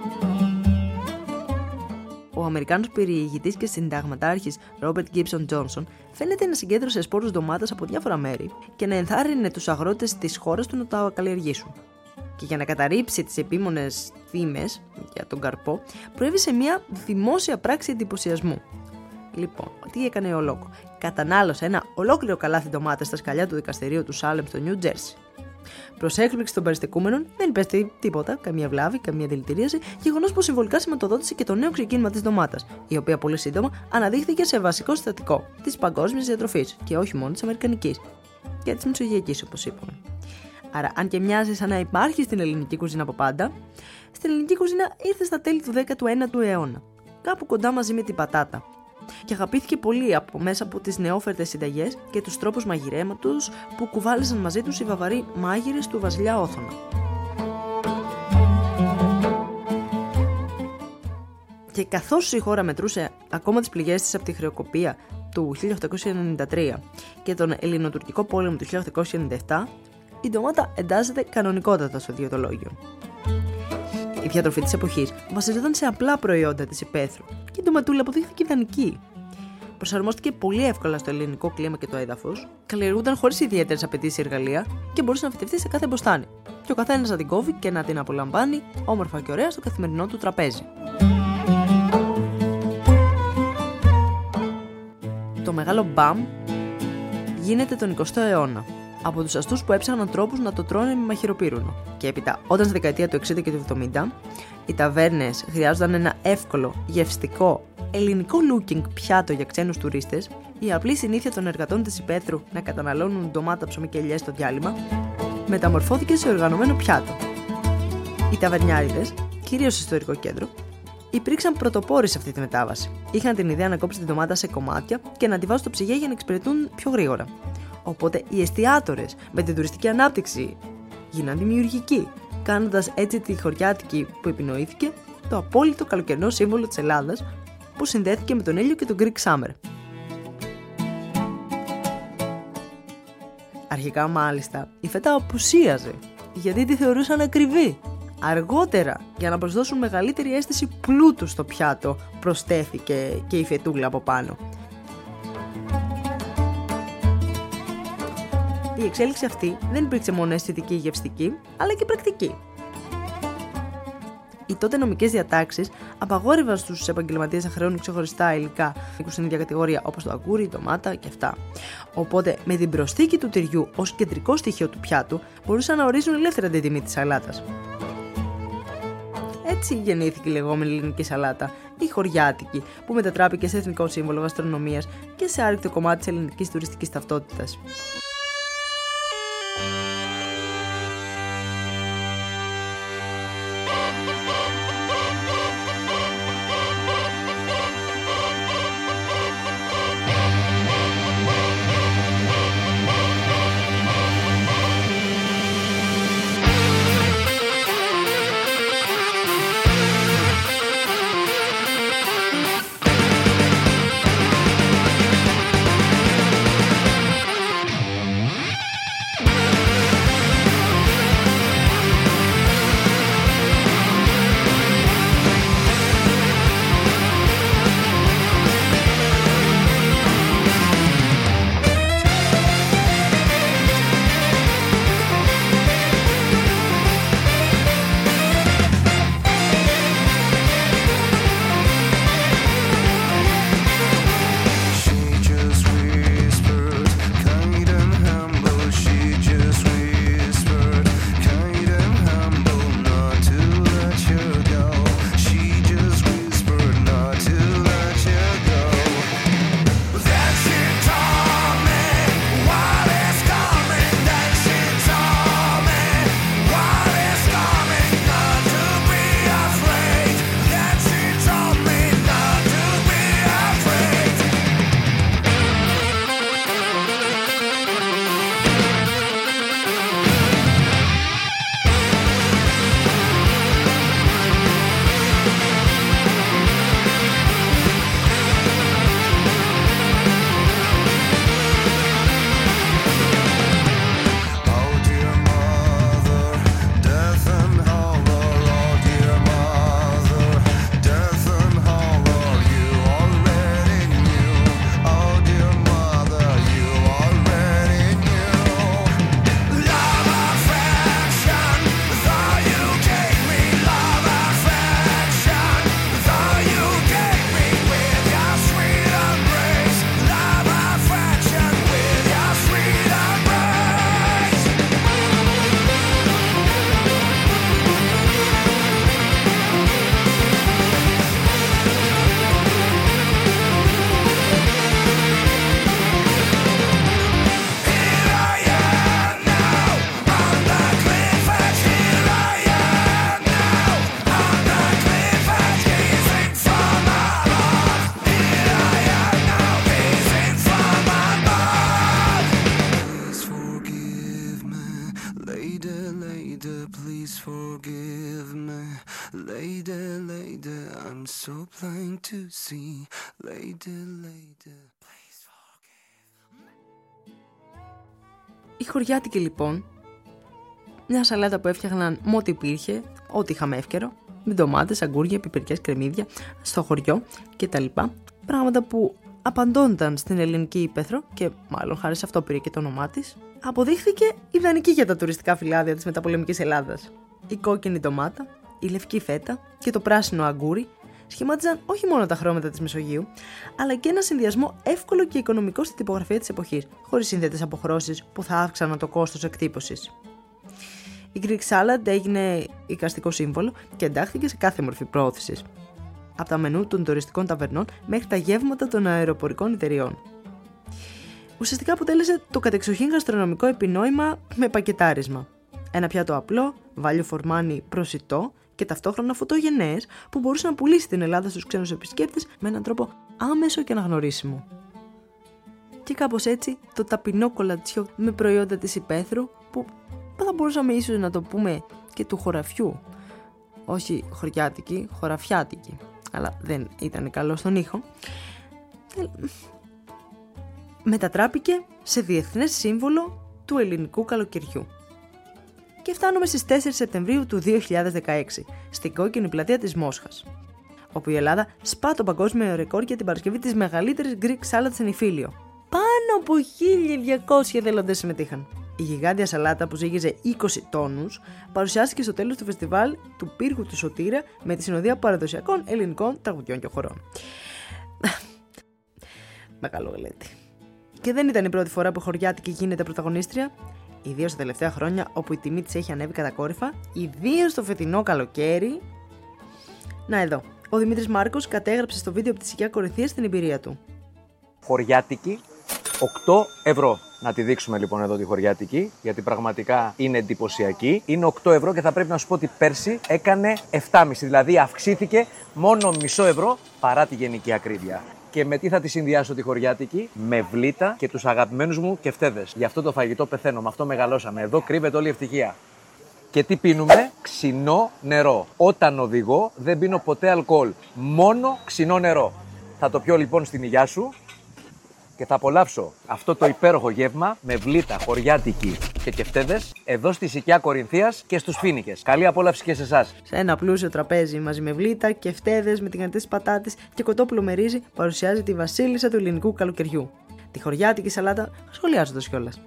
Ο Αμερικάνος περιηγητής και συνταγματάρχης Ρόμπερτ Γκίψον Τζόνσον φαίνεται να συγκέντρωσε σπόρους ντομάτας από διάφορα μέρη και να ενθάρρυνε τους αγρότες της χώρας του να τα καλλιεργήσουν. Και για να καταρρύψει τις επίμονες φήμες για τον καρπό, προέβησε μια δημόσια πράξη εντυπωσιασμού. Λοιπόν, τι έκανε ο Λόκο? Κατανάλωσε ένα ολόκληρο καλάθι ντομάτας στα σκαλιά του δικαστηρίου του Σάλεμ στο Νιου Τζέρσι. Προς έκπληξη των περιστεκούμενων, δεν υπέστη τίποτα, καμία βλάβη, καμία δηλητηρίαση, γεγονός που συμβολικά σηματοδότησε και το νέο ξεκίνημα της ντομάτας, η οποία πολύ σύντομα αναδείχθηκε σε βασικό συστατικό της παγκόσμιας διατροφής και όχι μόνο της αμερικανικής και της μεσογειακής, όπως είπαμε. Άρα, αν και μοιάζει σαν να υπάρχει στην ελληνική κουζίνα από πάντα, στην ελληνική κουζίνα ήρθε στα τέλη του δέκατου ένατου αιώνα, κάπου κοντά μαζί με την πατάτα. Και αγαπήθηκε πολύ από μέσα από τις νεόφερτες συνταγές και τους τρόπους μαγειρέματος που κουβάλιζαν μαζί τους οι βαβαροί μάγειρες του βασιλιά Όθωνα. Και καθώς η χώρα μετρούσε ακόμα τις πληγές της από τη χρεοκοπία του χίλια οκτακόσια ενενήντα τρία και τον Ελληνοτουρκικό πόλεμο του χίλια οκτακόσια ενενήντα επτά, η ντομάτα εντάσσεται κανονικότατα στο διαιτολόγιο. Η διατροφή της εποχής βασιζόταν σε απλά προϊόντα της υπαίθρου και η ντοματούλα αποδείχθηκε ιδανική. Προσαρμόστηκε πολύ εύκολα στο ελληνικό κλίμα και το έδαφος, καλλιεργούνταν χωρίς ιδιαίτερες απαιτήσεις εργαλεία και μπορούσε να φυτευτεί σε κάθε μποστάνι. Και ο καθένας να την κόβει και να την απολαμβάνει όμορφα και ωραία στο καθημερινό του τραπέζι. Το μεγάλο μπαμ γίνεται τον εικοστό αιώνα, από τους αστούς που έψαχναν τρόπους να το τρώνε με μαχαιροπύρουνο. Και έπειτα, όταν στη δεκαετία του εξήντα και του εβδομήντα, οι ταβέρνες χρειάζονταν ένα εύκολο, γευστικό, ελληνικό looking πιάτο για ξένους τουρίστες, η απλή συνήθεια των εργατών της υπαίθρου να καταναλώνουν ντομάτα, ψωμί και ελιές στο διάλειμμα, μεταμορφώθηκε σε οργανωμένο πιάτο. Οι ταβερνιάριδες, κυρίως στο ιστορικό κέντρο, υπήρξαν πρωτοπόροι σε αυτή τη μετάβαση. Είχαν την ιδέα να κόψουν την ντομάτα σε κομμάτια και να τη βάζουν στο ψυγέ για να εξυπηρετούν πιο γρήγορα. Οπότε οι εστιατόρες με την τουριστική ανάπτυξη γίναν δημιουργικοί, κάνοντας έτσι τη χωριάτικη που επινοήθηκε το απόλυτο καλοκαιρινό σύμβολο της Ελλάδας που συνδέθηκε με τον ήλιο και τον Greek Summer. Αρχικά μάλιστα η φέτα απουσίαζε γιατί τη θεωρούσαν ακριβή. Αργότερα, για να προσδώσουν μεγαλύτερη αίσθηση πλούτου στο πιάτο, προσθέθηκε και η φετούλα από πάνω. Η εξέλιξη αυτή δεν υπήρξε μόνο αισθητική ή γευστική, αλλά και πρακτική. Οι τότε νομικές διατάξεις απαγόρευαν στους επαγγελματίες να χρεώνουν ξεχωριστά υλικά στην ίδια κατηγορία, όπως το αγκούρι, η ντομάτα και αυτά. Οπότε, με την προσθήκη του τυριού ως κεντρικό στοιχείο του πιάτου, μπορούσαν να ορίζουν ελεύθερα την τιμή της σαλάτας. Έτσι γεννήθηκε η λεγόμενη ελληνική σαλάτα, η χωριάτικη, που μετατράπηκε σε εθνικό σύμβολο γαστρονομίας και σε άρρηκτο κομμάτι της ελληνικής τουριστικής ταυτότητας. Lady, lady, I'm so blind to see. Lady, lady, please forgive me. Η χωριάτικη λοιπόν, μια σαλάτα που έφτιαχναν με ό,τι υπήρχε, ό,τι είχαμε εύκαιρο, με ντομάτες, αγκούρια, πιπεριές, κρεμμύδια, στο χωριό κτλ. Πράγματα που απαντώνταν στην ελληνική ύπαιθρο και μάλλον χάρη σε αυτό πήρε και το όνομά της, αποδείχθηκε ιδανική για τα τουριστικά φυλάδια της μεταπολεμικής Ελλάδας. Η κόκκινη ντομάτα, η λευκή φέτα και το πράσινο αγκούρι σχημάτιζαν όχι μόνο τα χρώματα της Μεσογείου, αλλά και ένα συνδυασμό εύκολο και οικονομικό στη τυπογραφία της εποχής, χωρίς σύνθετες αποχρώσεις που θα αύξαναν το κόστος εκτύπωσης. Η Greek salad έγινε εικαστικό σύμβολο και εντάχθηκε σε κάθε μορφή προώθησης. Από τα μενού των τουριστικών ταβερνών μέχρι τα γεύματα των αεροπορικών εταιριών. Ουσιαστικά αποτέλεσε το κατεξοχήν γαστρονομικό επινόημα με πακετάρισμα. Ένα πιάτο απλό, βάλιο φορμάνι προσιτό και ταυτόχρονα φωτογενές που μπορούσε να πουλήσει την Ελλάδα στους ξένους επισκέπτες με έναν τρόπο άμεσο και αναγνωρίσιμο. Και κάπως έτσι το ταπεινό κολατσιό με προϊόντα της υπαίθρου που θα μπορούσαμε ίσως να το πούμε και του χωραφιού. Όχι χωριάτικη, χωραφιάτικη. Αλλά δεν ήταν καλό στον ήχο. Μετατράπηκε σε διεθνές σύμβολο του ελληνικού καλοκαιριού. Και φτάνουμε στις τέσσερις Σεπτεμβρίου του δύο χιλιάδες δεκαέξι, στην κόκκινη πλατεία της Μόσχας, όπου η Ελλάδα σπά το παγκόσμιο ρεκόρ για την παρασκευή της μεγαλύτερης Greek salad στην Ιφίλιο. Πάνω από χίλια διακόσιοι εθελοντές συμμετείχαν. Η γιγάντια σαλάτα που ζύγιζε είκοσι τόνους παρουσιάστηκε στο τέλος του φεστιβάλ του πύργου του Σωτήρα με τη συνοδεία παραδοσιακών ελληνικών τραγουδιών και χορών. Μεγάλο γλέτι. Και δεν ήταν η πρώτη φορά που η χωριάτικη γίνεται πρωταγωνίστρια, ιδίως τα τελευταία χρόνια όπου η τιμή της έχει ανέβει κατακόρυφα, ιδίως το φετινό καλοκαίρι. Να εδώ, ο Δημήτρης Μάρκος κατέγραψε στο βίντεο από τη Σικιά Κορινθία στην εμπειρία του. Χωριάτικη, οκτώ ευρώ. Να τη δείξουμε λοιπόν εδώ τη χωριάτικη, γιατί πραγματικά είναι εντυπωσιακή. Είναι οκτώ ευρώ και θα πρέπει να σου πω ότι πέρσι έκανε επτά κόμμα πέντε, δηλαδή αυξήθηκε μόνο μισό ευρώ παρά τη γενική ακρίβεια. Και με τι θα τη συνδυάσω τη χωριάτικη? Με βλήτα και τους αγαπημένους μου κεφτέδες. Γι' αυτό το φαγητό πεθαίνω, με αυτό μεγαλώσαμε. Εδώ κρύβεται όλη η ευτυχία. Και τι πίνουμε? Ξινό νερό. Όταν οδηγώ δεν πίνω ποτέ αλκοόλ. Μόνο ξινό νερό. Θα το πιω λοιπόν στην υγειά σου και θα απολαύσω αυτό το υπέροχο γεύμα με βλήτα, χωριάτικη και κεφτέδες εδώ στη Σικιά Κορινθίας και στους Φοίνικες. Καλή απόλαυση και σε εσάς. Σε ένα πλούσιο τραπέζι μαζί με βλήτα, κεφτέδες, με τηγανιτές πατάτες και κοτόπουλο με ρύζι παρουσιάζεται η βασίλισσα του ελληνικού καλοκαιριού. Τη χωριάτικη σαλάτα σχολιάζοντας κιόλας.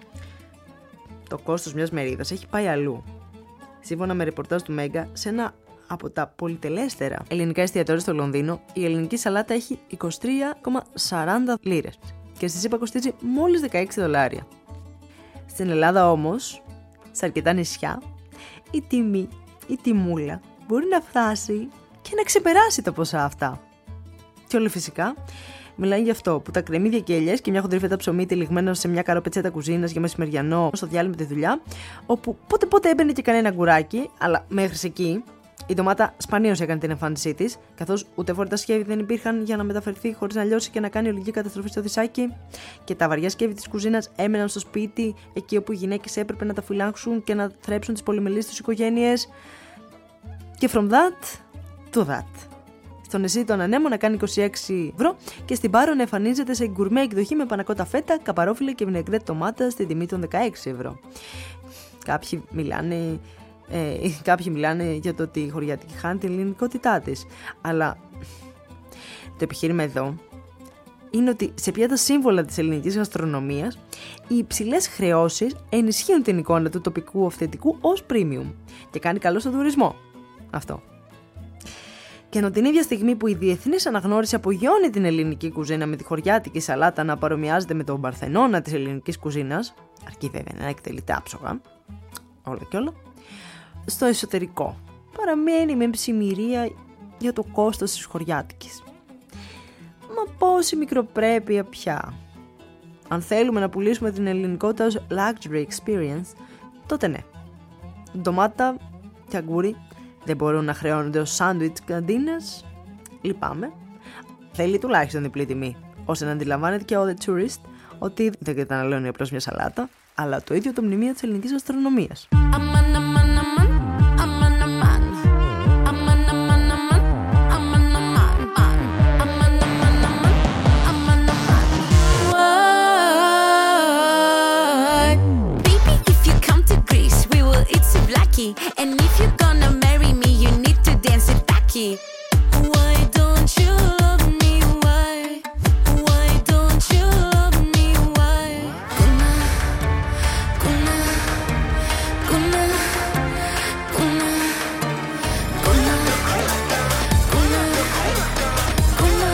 Το κόστος μιας μερίδας έχει πάει αλλού. Σύμφωνα με ρεπορτάζ του Μέγκα, σε ένα από τα πολυτελέστερα ελληνικά εστιατόρια στο Λονδίνο, η ελληνική σαλάτα έχει είκοσι τρία κόμμα σαράντα λίρες και στη ΣΥΠΑ κοστίζει μόλις δεκαέξι δολάρια. Στην Ελλάδα όμως, σε αρκετά νησιά, η τιμή, η τιμούλα μπορεί να φτάσει και να ξεπεράσει τα ποσά αυτά. Και όλοι φυσικά μιλάνε γι' αυτό που τα κρεμμύδια και ελιές και μια χοντρή φέτα ψωμί τυλιγμένο σε μια καροπετσέτα κουζίνας για μεσημεριανό στο διάλειμμα τη δουλειά, όπου πότε πότε έμπαινε και κανένα γκουράκι, αλλά μέχρι εκεί η ντομάτα σπανίως έκανε την εμφάνισή της, καθώς ούτε φόρτα σκεύη δεν υπήρχαν για να μεταφερθεί χωρίς να λιώσει και να κάνει ολική καταστροφή στο δισάκι, και τα βαριά σκεύη της κουζίνας έμεναν στο σπίτι, εκεί όπου οι γυναίκες έπρεπε να τα φυλάξουν και να θρέψουν τις πολυμελείς τους οικογένειες. Και from that to that. Στο νησί των Ανέμων να κάνει είκοσι έξι ευρώ και στην Πάρο να εμφανίζεται σε γκουρμέ εκδοχή με πανακότα φέτα, καπαρόφυλλα και βινεγκρέτ ντομάτα στην τιμή των δεκαέξι ευρώ. Κάποιοι μιλάνε. Ε, κάποιοι μιλάνε για το ότι η χωριάτικη χάνει την ελληνικότητά της. Αλλά το επιχείρημα εδώ είναι ότι σε πιάτα σύμβολα της ελληνικής γαστρονομίας οι υψηλές χρεώσεις ενισχύουν την εικόνα του τοπικού αυθεντικού ως premium και κάνει καλό στον τουρισμό. Αυτό. Και ενώ την ίδια στιγμή που η διεθνής αναγνώριση απογειώνει την ελληνική κουζίνα με τη χωριάτικη σαλάτα να παρομοιάζεται με τον Παρθενώνα της ελληνικής κουζίνας, αρκεί βέβαια να εκτελείται άψογα, όλο και όλο, στο εσωτερικό παραμένει με ψημυρία για το κόστος της χωριάτικης. Μα πόση μικροπρέπεια πια. Αν θέλουμε να πουλήσουμε την ελληνικότητα ως luxury experience, τότε ναι. Ντομάτα και αγκούρι δεν μπορούν να χρεώνονται ως σάντουιτς καντίνας. Λυπάμαι. Θέλει τουλάχιστον διπλή τιμή, ώστε να αντιλαμβάνεται και ο the tourist ότι δεν καταναλώνει απλώς μια σαλάτα, αλλά το ίδιο το μνημείο της ελληνικής γαστρονομίας. Aman, aman, aman, aman, aman, αρχή. Why don't you love me, why? Why don't you love me, why? Kuna, kuna, kuna, kuna, kuna, kuna, kuna,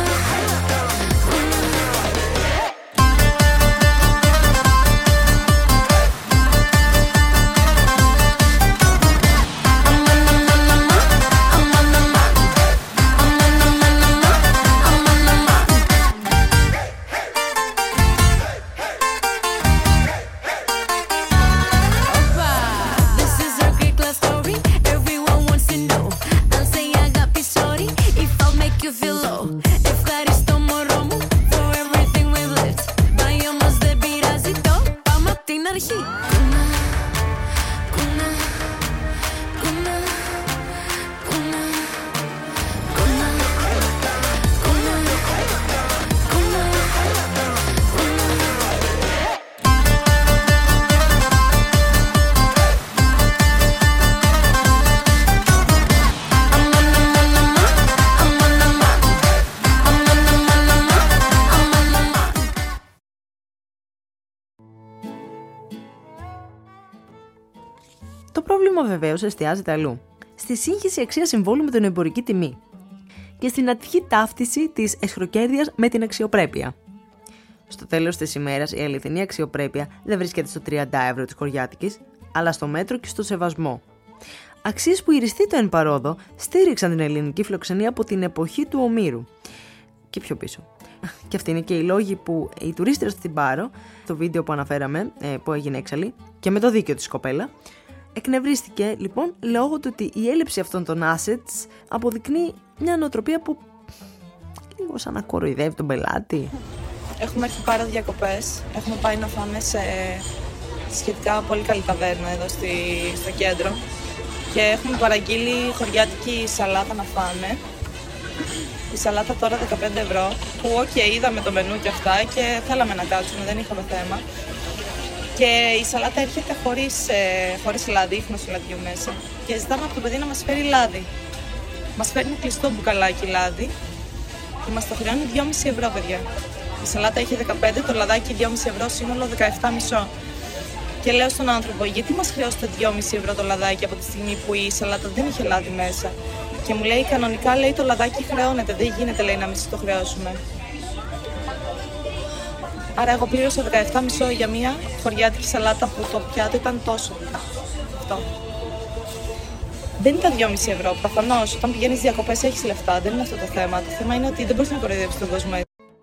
Το πρόβλημα βεβαίως εστιάζεται αλλού. Στη σύγχυση αξία συμβόλου με την εμπορική τιμή και στην ατυχή ταύτιση της αισχροκέρδειας με την αξιοπρέπεια. Στο τέλος της ημέρας, η αληθινή αξιοπρέπεια δεν βρίσκεται στο τριάντα ευρώ της χωριάτικης, αλλά στο μέτρο και στο σεβασμό. Αξίες που ιριστεί το εν παρόδο στήριξαν την ελληνική φιλοξενία από την εποχή του Ομήρου. Και πιο πίσω. Και αυτοί είναι και οι λόγοι που η τουρίστρια στην Πάρο, το βίντεο που αναφέραμε, που έγινε έξαλλη, και με το δίκαιο της κοπέλα, εκνευρίστηκε λοιπόν λόγω του ότι η έλλειψη αυτών των assets αποδεικνύει μια νοοτροπία που λίγο σαν να κοροϊδεύει τον πελάτη. Έχουμε έρθει πάρα διακοπές, έχουμε πάει να φάμε σε σχετικά πολύ καλή ταβέρνα εδώ στη, στο κέντρο και έχουμε παραγγείλει χωριάτικη σαλάτα να φάμε. Η σαλάτα τώρα δεκαπέντε ευρώ, που οκ, okay, είδαμε το μενού και αυτά και θέλαμε να κάτσουμε, δεν είχαμε θέμα. Και η σαλάτα έρχεται χωρίς, ε, χωρίς λάδι, ίχνος λαδιού μέσα. Και ζητάμε από το παιδί να μας φέρει λάδι. Μας φέρνει κλειστό μπουκαλάκι λάδι και μας το χρεώνει δυόμισι ευρώ, παιδιά. Η σαλάτα έχει δεκαπέντε, το λαδάκι δυόμισι ευρώ, σύνολο δεκαεπτά και μισό. Και λέω στον άνθρωπο, γιατί μας χρεώσετε δυόμισι ευρώ το λαδάκι από τη στιγμή που η σαλάτα δεν είχε λάδι μέσα. Και μου λέει, κανονικά λέει το λαδάκι χρεώνεται, δεν γίνεται λέει να μην σας το χρεώσουμε. Άρα εγώ πλήρωσα δεκαεπτά και μισό για μια χωριάτικη σαλάτα που το πιάτο ήταν τόσο. Αυτό. Δεν ήταν δυόμισι ευρώ. Προφανώς, όταν πηγαίνεις διακοπές έχεις λεφτά. Δεν είναι αυτό το θέμα. Το θέμα είναι ότι δεν μπορείς να κοροϊδεύεις τον κόσμο.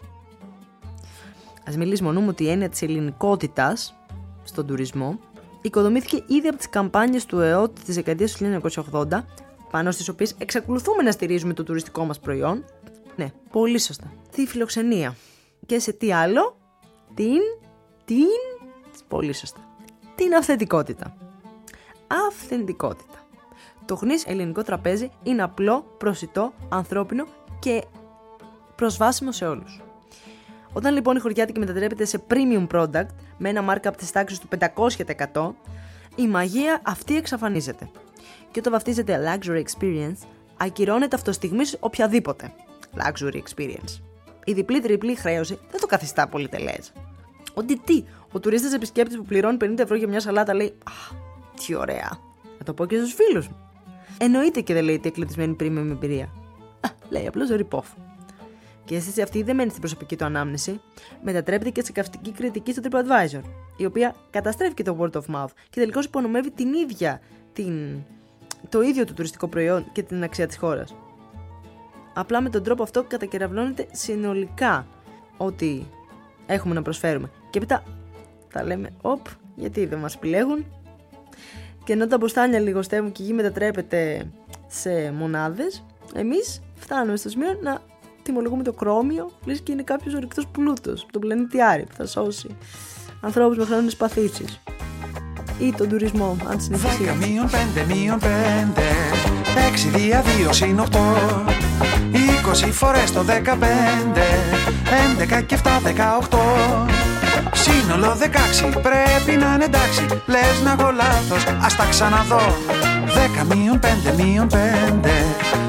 Ας μην λησμονούμε ότι η έννοια της ελληνικότητας στον τουρισμό οικοδομήθηκε ήδη από τις καμπάνιες του ΕΟΤ της δεκαετίας του χίλια εννιακόσια ογδόντα, πάνω στις οποίες εξακολουθούμε να στηρίζουμε το τουριστικό μας προϊόν. Ναι, πολύ σωστά. Τη φιλοξενία. Και σε τι άλλο? Την, την, πολύ σωστά. Την αυθεντικότητα. Αυθεντικότητα. Το χνής ελληνικό τραπέζι είναι απλό, προσιτό, ανθρώπινο και προσβάσιμο σε όλους. Όταν λοιπόν η χωριάτικη μετατρέπεται σε premium product με ένα markup της τάξης του πεντακόσια τοις εκατό, η μαγεία αυτή εξαφανίζεται. Και όταν βαφτίζεται luxury experience, ακυρώνεται αυτοστιγμής οποιαδήποτε luxury experience. Η διπλή-τριπλή χρέωση δεν το καθιστά πολυτελές. Ότι τι, ο τουρίστας επισκέπτης που πληρώνει πενήντα ευρώ για μια σαλάτα λέει «Αχ, τι ωραία, θα το πω και στους φίλους μου». Εννοείται και δεν λέει τι εκλεπτισμένη premium εμπειρία. Α, λέει απλώς rip-off. Και η αίσθηση αυτή δεν μένει στην προσωπική του ανάμνηση, μετατρέπεται και σε καυστική κριτική στο TripAdvisor, η οποία καταστρέφει και το word of mouth και τελικώς υπονομεύει την ίδια, την... το ίδιο το τουριστικό προϊόν και την αξία της χώρας. Απλά με τον τρόπο αυτό κατακεραυνώνεται συνολικά ό,τι έχουμε να προσφέρουμε. Και έπειτα θα λέμε, οπ, γιατί δεν μας επιλέγουν. Και ενώ τα μποστάνια λιγοστεύουν και η γη μετατρέπεται σε μονάδες, εμείς φτάνουμε στο σημείο να τιμολογούμε το κρόμιο, λες και είναι κάποιος ορυκτός πλούτος, τον πλανήτη Άρη, που θα σώσει ανθρώπους με χρόνες παθήσεις. Ή τον τουρισμό, αν συνεχίσει. δέκα μείον πέντε μείον πέντε, έξι δια δύο συν οκτώ, είκοσι φορές το δεκαπέντε, έντεκα και επτά δεκαοκτώ, σύνολο δεκαέξι, πρέπει να είναι εντάξει, λες να έχω λάθος, ας τα ξαναδώ. δέκα μείον πέντε μείον πέντε,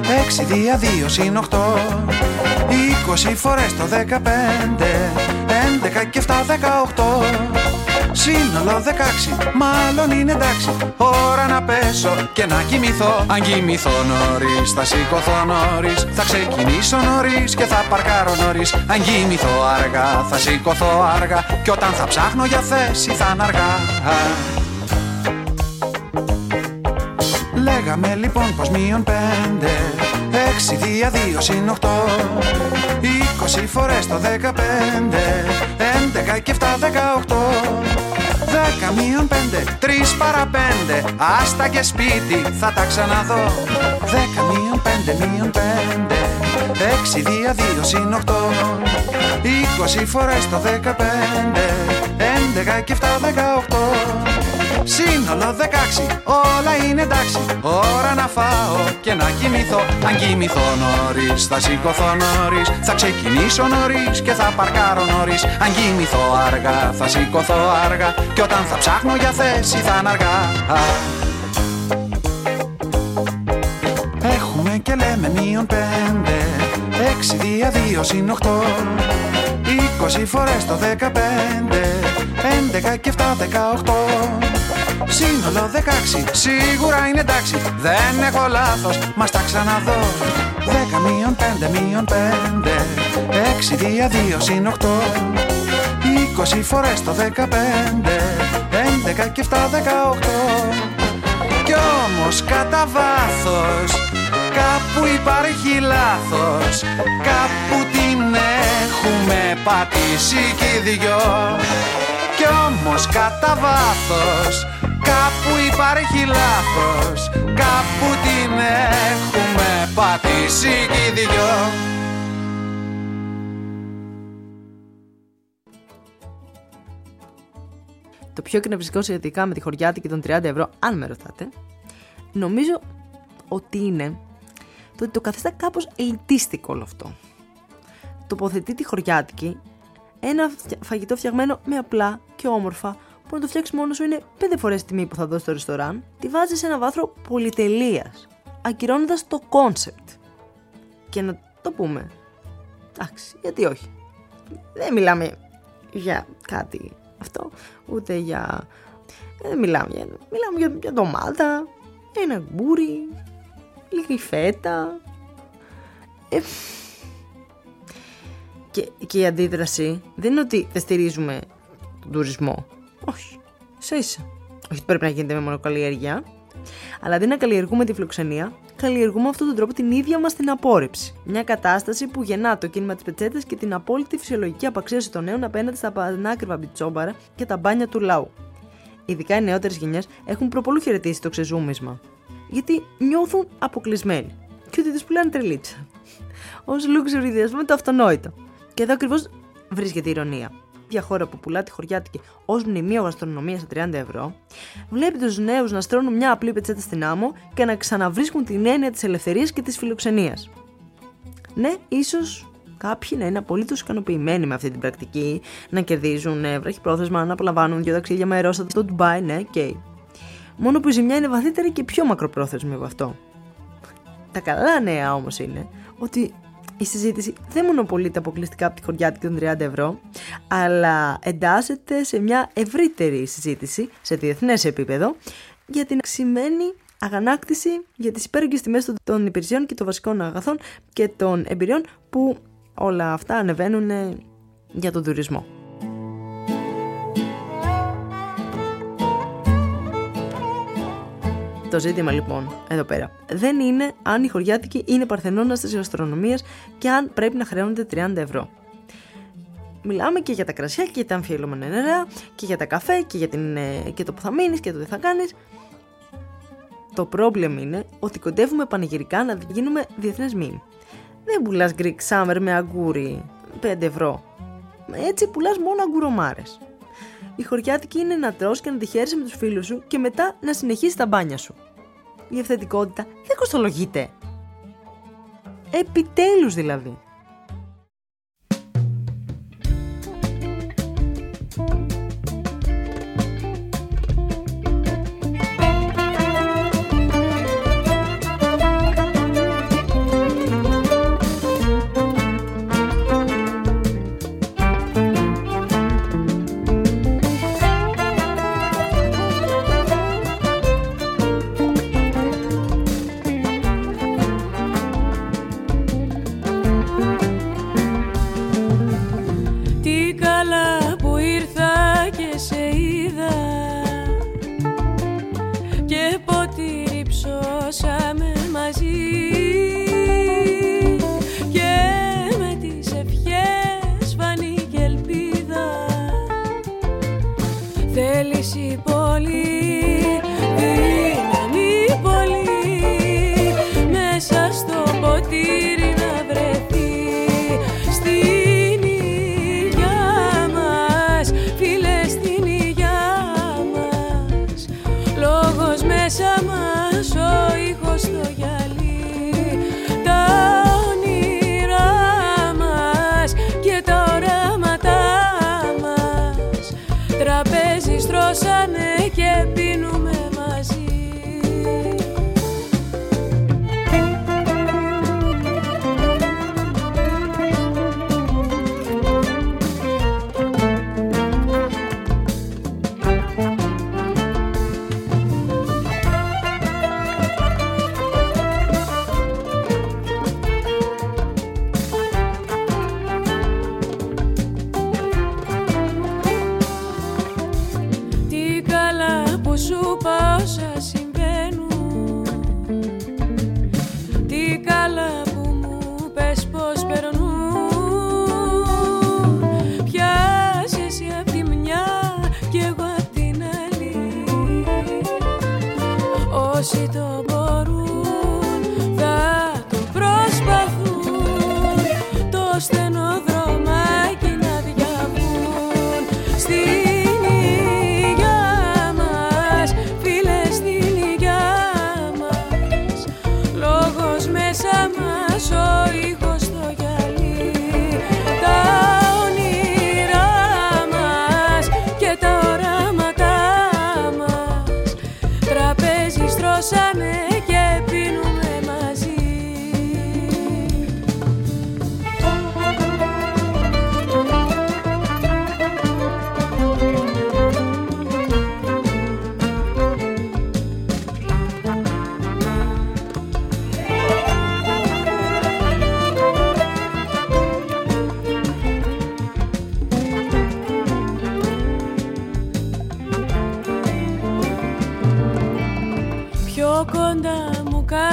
έξι δια δύο συν οκτώ, είκοσι φορές το δεκαπέντε, έντεκα και εφτά δεκαοκτώ, σύνολο δεκαέξι, μάλλον είναι εντάξει. Ώρα να πέσω και να κοιμηθώ. Αν κοιμηθώ νωρίς θα σηκωθώ νωρίς, θα ξεκινήσω νωρίς και θα παρκάρω νωρίς. Αν κοιμηθώ αργά θα σηκωθώ αργά, και όταν θα ψάχνω για θέση θα είναι αργά. Λέγαμε λοιπόν πως μείον πέντε, έξι δια δύο συν οκτώ, είκοσι φορές το δεκαπέντε, έντεκα και εφτά δεκαοκτώ, δέκα μείον πέντε, τρεις παρά πέντε, άστα και σπίτι θα τα ξαναδώ. Δέκα μείον πέντε μείον πέντε, έξι δια δύο συν οκτώ, είκοσι φορές το δεκαπέντε, έντεκα και εφτά δεκαοκτώ, σύνολο δεκαέξι, όλα είναι εντάξει. Ώρα να φάω και να κοιμηθώ. Αν κοιμηθώ νωρίς θα σηκωθώ νωρίς, θα ξεκινήσω νωρίς και θα παρκάρω νωρίς. Αν κοιμηθώ αργά θα σηκωθώ αργά, και όταν θα ψάχνω για θέση θα είναι αργά. Έχουμε και λέμε μείον πέντε, έξι δια δύο συν οκτώ, είκοσι φορές το δεκαπέντε, έντεκα και εφτά δεκαοκτώ, σύνολο δεκαέξι, σίγουρα είναι εντάξει. Δεν έχω λάθος, μας τα ξαναδώ. Δέκα μείον πέντε μείον πέντε, έξι δια δύο συν οκτώ, είκοσι φορές το δεκαπέντε, έντεκα και εφτά δεκαοκτώ. Κι όμως κατά βάθος κάπου υπάρχει λάθος, κάπου την έχουμε πατήσει κι οι δυο. Κι όμως κατά βάθος κάπου υπάρχει λάθος, κάπου την έχουμε πατήσει κι οι δυο. Το πιο εκνευριστικό σχετικά με τη χωριάτικη των τριάντα ευρώ, αν με ρωτάτε, νομίζω ότι είναι το ότι το καθιστά κάπως ελιτίστικο όλο αυτό. Τοποθετεί τη χωριάτικη, ένα φαγητό φτιαγμένο με απλά και όμορφα, που να το φτιάξει μόνο σου είναι πέντε φορές τη τιμή που θα δώσει στο ρεστοράν, τη βάζει σε ένα βάθρο πολυτελείας, ακυρώνοντας το κόνσεπτ. Και να το πούμε, εντάξει, γιατί όχι. Δεν μιλάμε για κάτι αυτό, ούτε για... Δεν μιλάμε για... Μιλάμε για, για ντομάτα, ένα γκούρι, λίγη φέτα. Ε... Και, και η αντίδραση δεν είναι ότι δεν στηρίζουμε τον τουρισμό. Όχι. Ίσα ίσα. Όχι ότι πρέπει να γίνεται με μονοκαλλιέργεια. Αλλά αντί να καλλιεργούμε τη φιλοξενία, καλλιεργούμε με αυτόν τον τρόπο την ίδια μας την απόρριψη. Μια κατάσταση που γεννά το κίνημα της πετσέτας και την απόλυτη φυσιολογική απαξίωση των νέων απέναντι στα πανάκριβα μπιτσόμπαρα και τα μπάνια του λαού. Ειδικά οι νεότερες γενιές έχουν προπολού χαιρετήσει το ξεζούμισμα. Γιατί νιώθουν αποκλεισμένοι. Και ότι τους πουλάνε τρελίτσα. Ως luxury διασμό το αυτονόητο. Και εδώ ακριβώς βρίσκεται η ηρωνία. Μια χώρα που πουλά τη χωριάτικη ως μνημείο γαστρονομία στα τριάντα ευρώ, βλέπει τους νέους να στρώνουν μια απλή πετσέτα στην άμμο και να ξαναβρίσκουν την έννοια της ελευθερίας και της φιλοξενίας. Ναι, ίσως κάποιοι να είναι απολύτως ικανοποιημένοι με αυτή την πρακτική, να κερδίζουν ε, βραχυπρόθεσμα, να απολαμβάνουν δύο ταξίδια με αερόστατα στο Ντουμπάι, ναι, οκ. Okay. Μόνο που η ζημιά είναι βαθύτερη και πιο μακροπρόθεσμη από αυτό. Τα καλά νέα όμως είναι ότι η συζήτηση δεν μονοπολείται αποκλειστικά από τη χωριάτικη των τριάντα ευρώ, αλλά εντάσσεται σε μια ευρύτερη συζήτηση σε διεθνές επίπεδο για την αυξημένη αγανάκτηση για τις υπέρογγες τιμές των υπηρεσιών και των βασικών αγαθών και των εμπειριών που όλα αυτά ανεβαίνουν για τον τουρισμό. Το ζήτημα λοιπόν εδώ πέρα δεν είναι αν η χωριάτικη είναι παρθενώνας της γαστρονομίας και αν πρέπει να χρεώνεται τριάντα ευρώ. Μιλάμε και για τα κρασιά και για τα αμφιελωμένα νερά και για τα καφέ και για την, και το που θα μείνεις και το τι θα κάνεις. Το πρόβλημα είναι ότι κοντεύουμε πανηγυρικά να γίνουμε διεθνές meme. Δεν πουλάς Greek Summer με αγκούρι πέντε ευρώ. Έτσι πουλάς μόνο αγκουρομάρες. Η χωριάτικη είναι να τρως και να τη χαίρεσαι με τους φίλους σου και μετά να συνεχίσεις τα μπάνια σου. Η ευθετικότητα δεν κοστολογείται. Επιτέλους δηλαδή.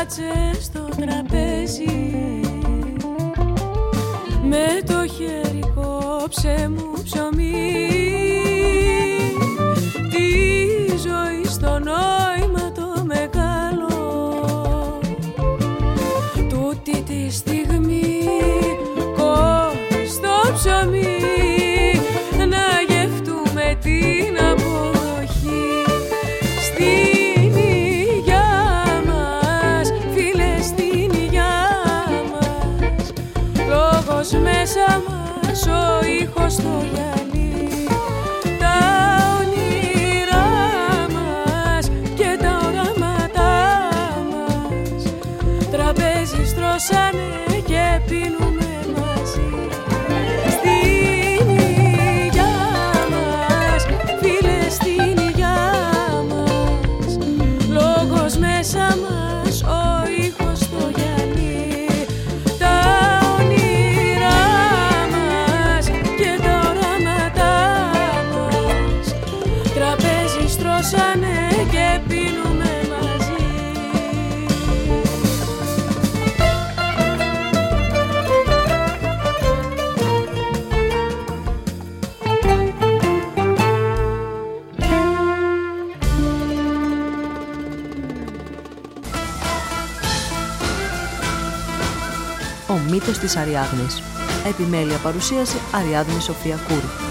κάτσε στο τραπέζι, με το χέρι κόψε μου ψωμί, τη ζωή στο νόημα το μεγάλο, τούτη τη στιγμή κόβει στο ψωμί, να γευτούμε την αποδοχή στην υγειά μας, φίλε, στην υγειά μας, λόγος μέσα μας, ο ήχος στο γυαλί, τα όνειρά μας και τα οράματά μας, τραπέζι στρώσανε και πίνουμε μαζί. Στην υγειά μας, φίλε, στην υγειά μας, λόγος μέσα μας, ο ήχος στο γυαλί, τα όνειρά μας και τα οράματά μας, τραπέζι στρώσανε και πίνουμε μαζί. Ο μύθος της Αριάδνης. Επιμέλεια παρουσίαση Αριάδνη Σοφία Κούρου.